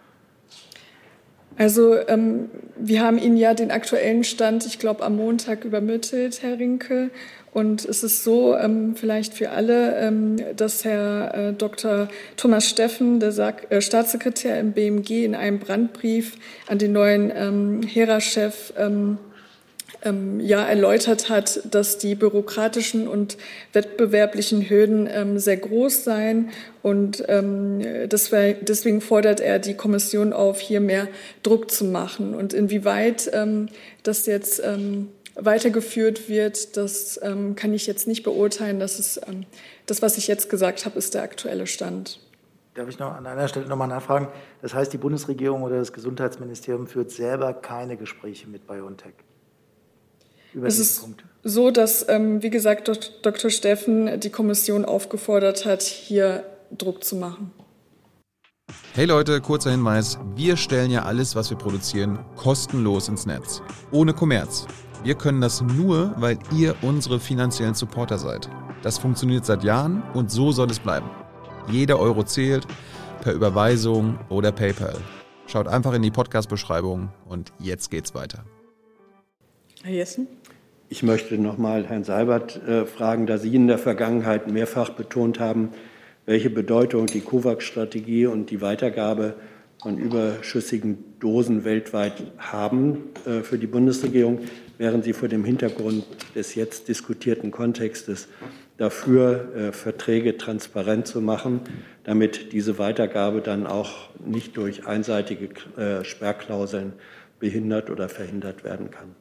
Also wir haben Ihnen ja den aktuellen Stand, ich glaube, am Montag übermittelt, Herr Rinke. Und es ist so, vielleicht für alle, dass Herr Dr. Thomas Steffen, der Staatssekretär im BMG, in einem Brandbrief an den neuen HERA-Chef erläutert hat, dass die bürokratischen und wettbewerblichen Hürden sehr groß seien. Und deswegen fordert er die Kommission auf, hier mehr Druck zu machen. Und inwieweit das jetzt weitergeführt wird, das kann ich jetzt nicht beurteilen. Das, was ich jetzt gesagt habe, ist der aktuelle Stand. Darf ich noch an einer Stelle nochmal nachfragen? Das heißt, die Bundesregierung oder das Gesundheitsministerium führt selber keine Gespräche mit BioNTech? über diesen Punkt? So, dass, wie gesagt, Dr. Steffen die Kommission aufgefordert hat, hier Druck zu machen. Hey Leute, kurzer Hinweis. Wir stellen ja alles, was wir produzieren, kostenlos ins Netz. Ohne Kommerz. Wir können das nur, weil ihr unsere finanziellen Supporter seid. Das funktioniert seit Jahren und so soll es bleiben. Jeder Euro zählt, per Überweisung oder PayPal. Schaut einfach in die Podcast-Beschreibung und jetzt geht's weiter. Herr Jessen? Ich möchte nochmal Herrn Seibert fragen, da Sie in der Vergangenheit mehrfach betont haben, welche Bedeutung die COVAX-Strategie und die Weitergabe von überschüssigen Dosen weltweit haben für die Bundesregierung. Wären Sie vor dem Hintergrund des jetzt diskutierten Kontextes dafür, Verträge transparent zu machen, damit diese Weitergabe dann auch nicht durch einseitige Sperrklauseln behindert oder verhindert werden kann?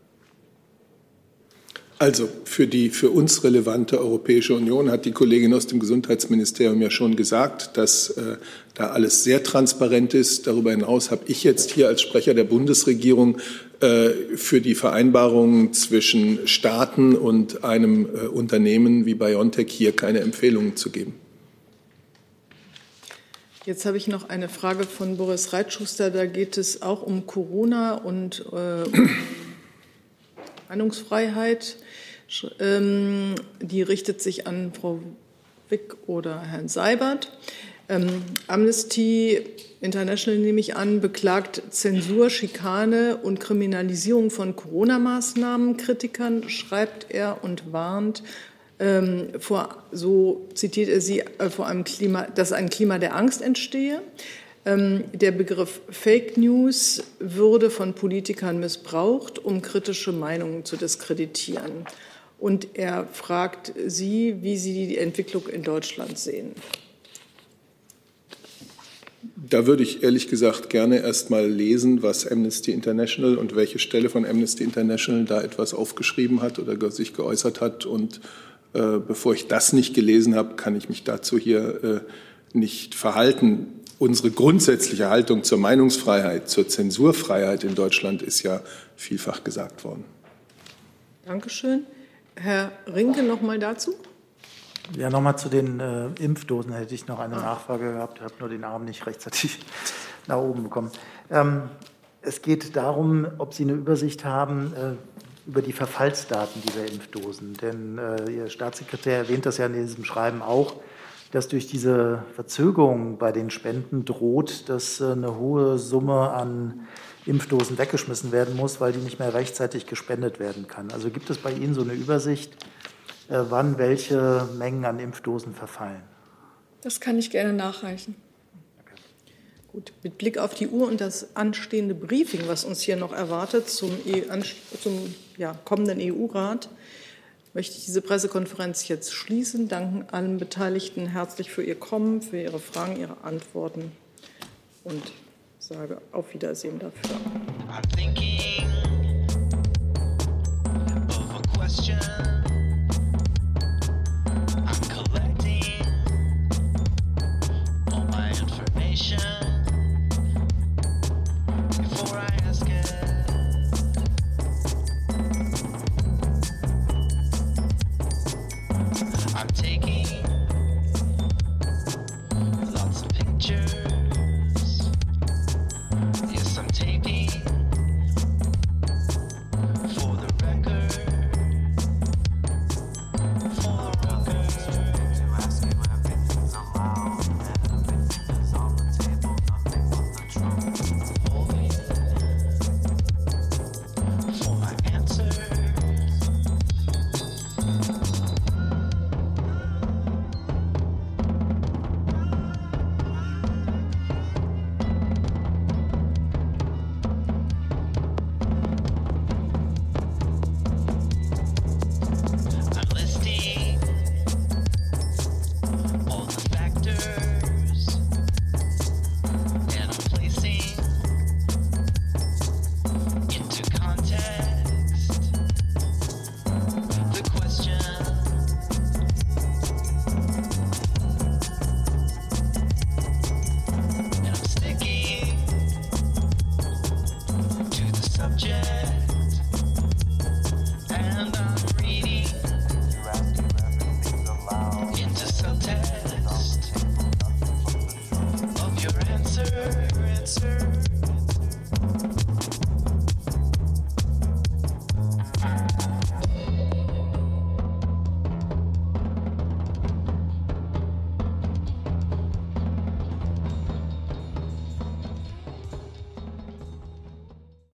Also für uns relevante Europäische Union hat die Kollegin aus dem Gesundheitsministerium ja schon gesagt, dass da alles sehr transparent ist. Darüber hinaus habe ich jetzt hier als Sprecher der Bundesregierung für die Vereinbarungen zwischen Staaten und einem Unternehmen wie BioNTech hier keine Empfehlungen zu geben. Jetzt habe ich noch eine Frage von Boris Reitschuster. Da geht es auch um Corona und um Meinungsfreiheit. Die richtet sich an Frau Wick oder Herrn Seibert. Amnesty International, nehme ich an, beklagt Zensur, Schikane und Kriminalisierung von Corona-Maßnahmen. Kritikern schreibt er und warnt vor, so zitiert er sie, vor einem Klima, dass ein Klima der Angst entstehe. Der Begriff Fake News würde von Politikern missbraucht, um kritische Meinungen zu diskreditieren. Und er fragt Sie, wie Sie die Entwicklung in Deutschland sehen. Da würde ich ehrlich gesagt gerne erst mal lesen, was Amnesty International und welche Stelle von Amnesty International da etwas aufgeschrieben hat oder sich geäußert hat. Und bevor ich das nicht gelesen habe, kann ich mich dazu hier nicht verhalten. Unsere grundsätzliche Haltung zur Meinungsfreiheit, zur Zensurfreiheit in Deutschland ist ja vielfach gesagt worden. Dankeschön. Herr Rinke, noch mal dazu. Ja, nochmal zu den Impfdosen hätte ich noch eine Nachfrage gehabt. Ich habe nur den Arm nicht rechtzeitig nach oben bekommen. Es geht darum, ob Sie eine Übersicht haben über die Verfallsdaten dieser Impfdosen. Denn Ihr Staatssekretär erwähnt das ja in diesem Schreiben auch, dass durch diese Verzögerung bei den Spenden droht, dass eine hohe Summe an Impfdosen weggeschmissen werden muss, weil die nicht mehr rechtzeitig gespendet werden kann. Also gibt es bei Ihnen so eine Übersicht, wann welche Mengen an Impfdosen verfallen? Das kann ich gerne nachreichen. Gut, mit Blick auf die Uhr und das anstehende Briefing, was uns hier noch erwartet zum kommenden EU-Rat, möchte ich diese Pressekonferenz jetzt schließen. Danken allen Beteiligten herzlich für ihr Kommen, für ihre Fragen, ihre Antworten und sage auf Wiedersehen dafür.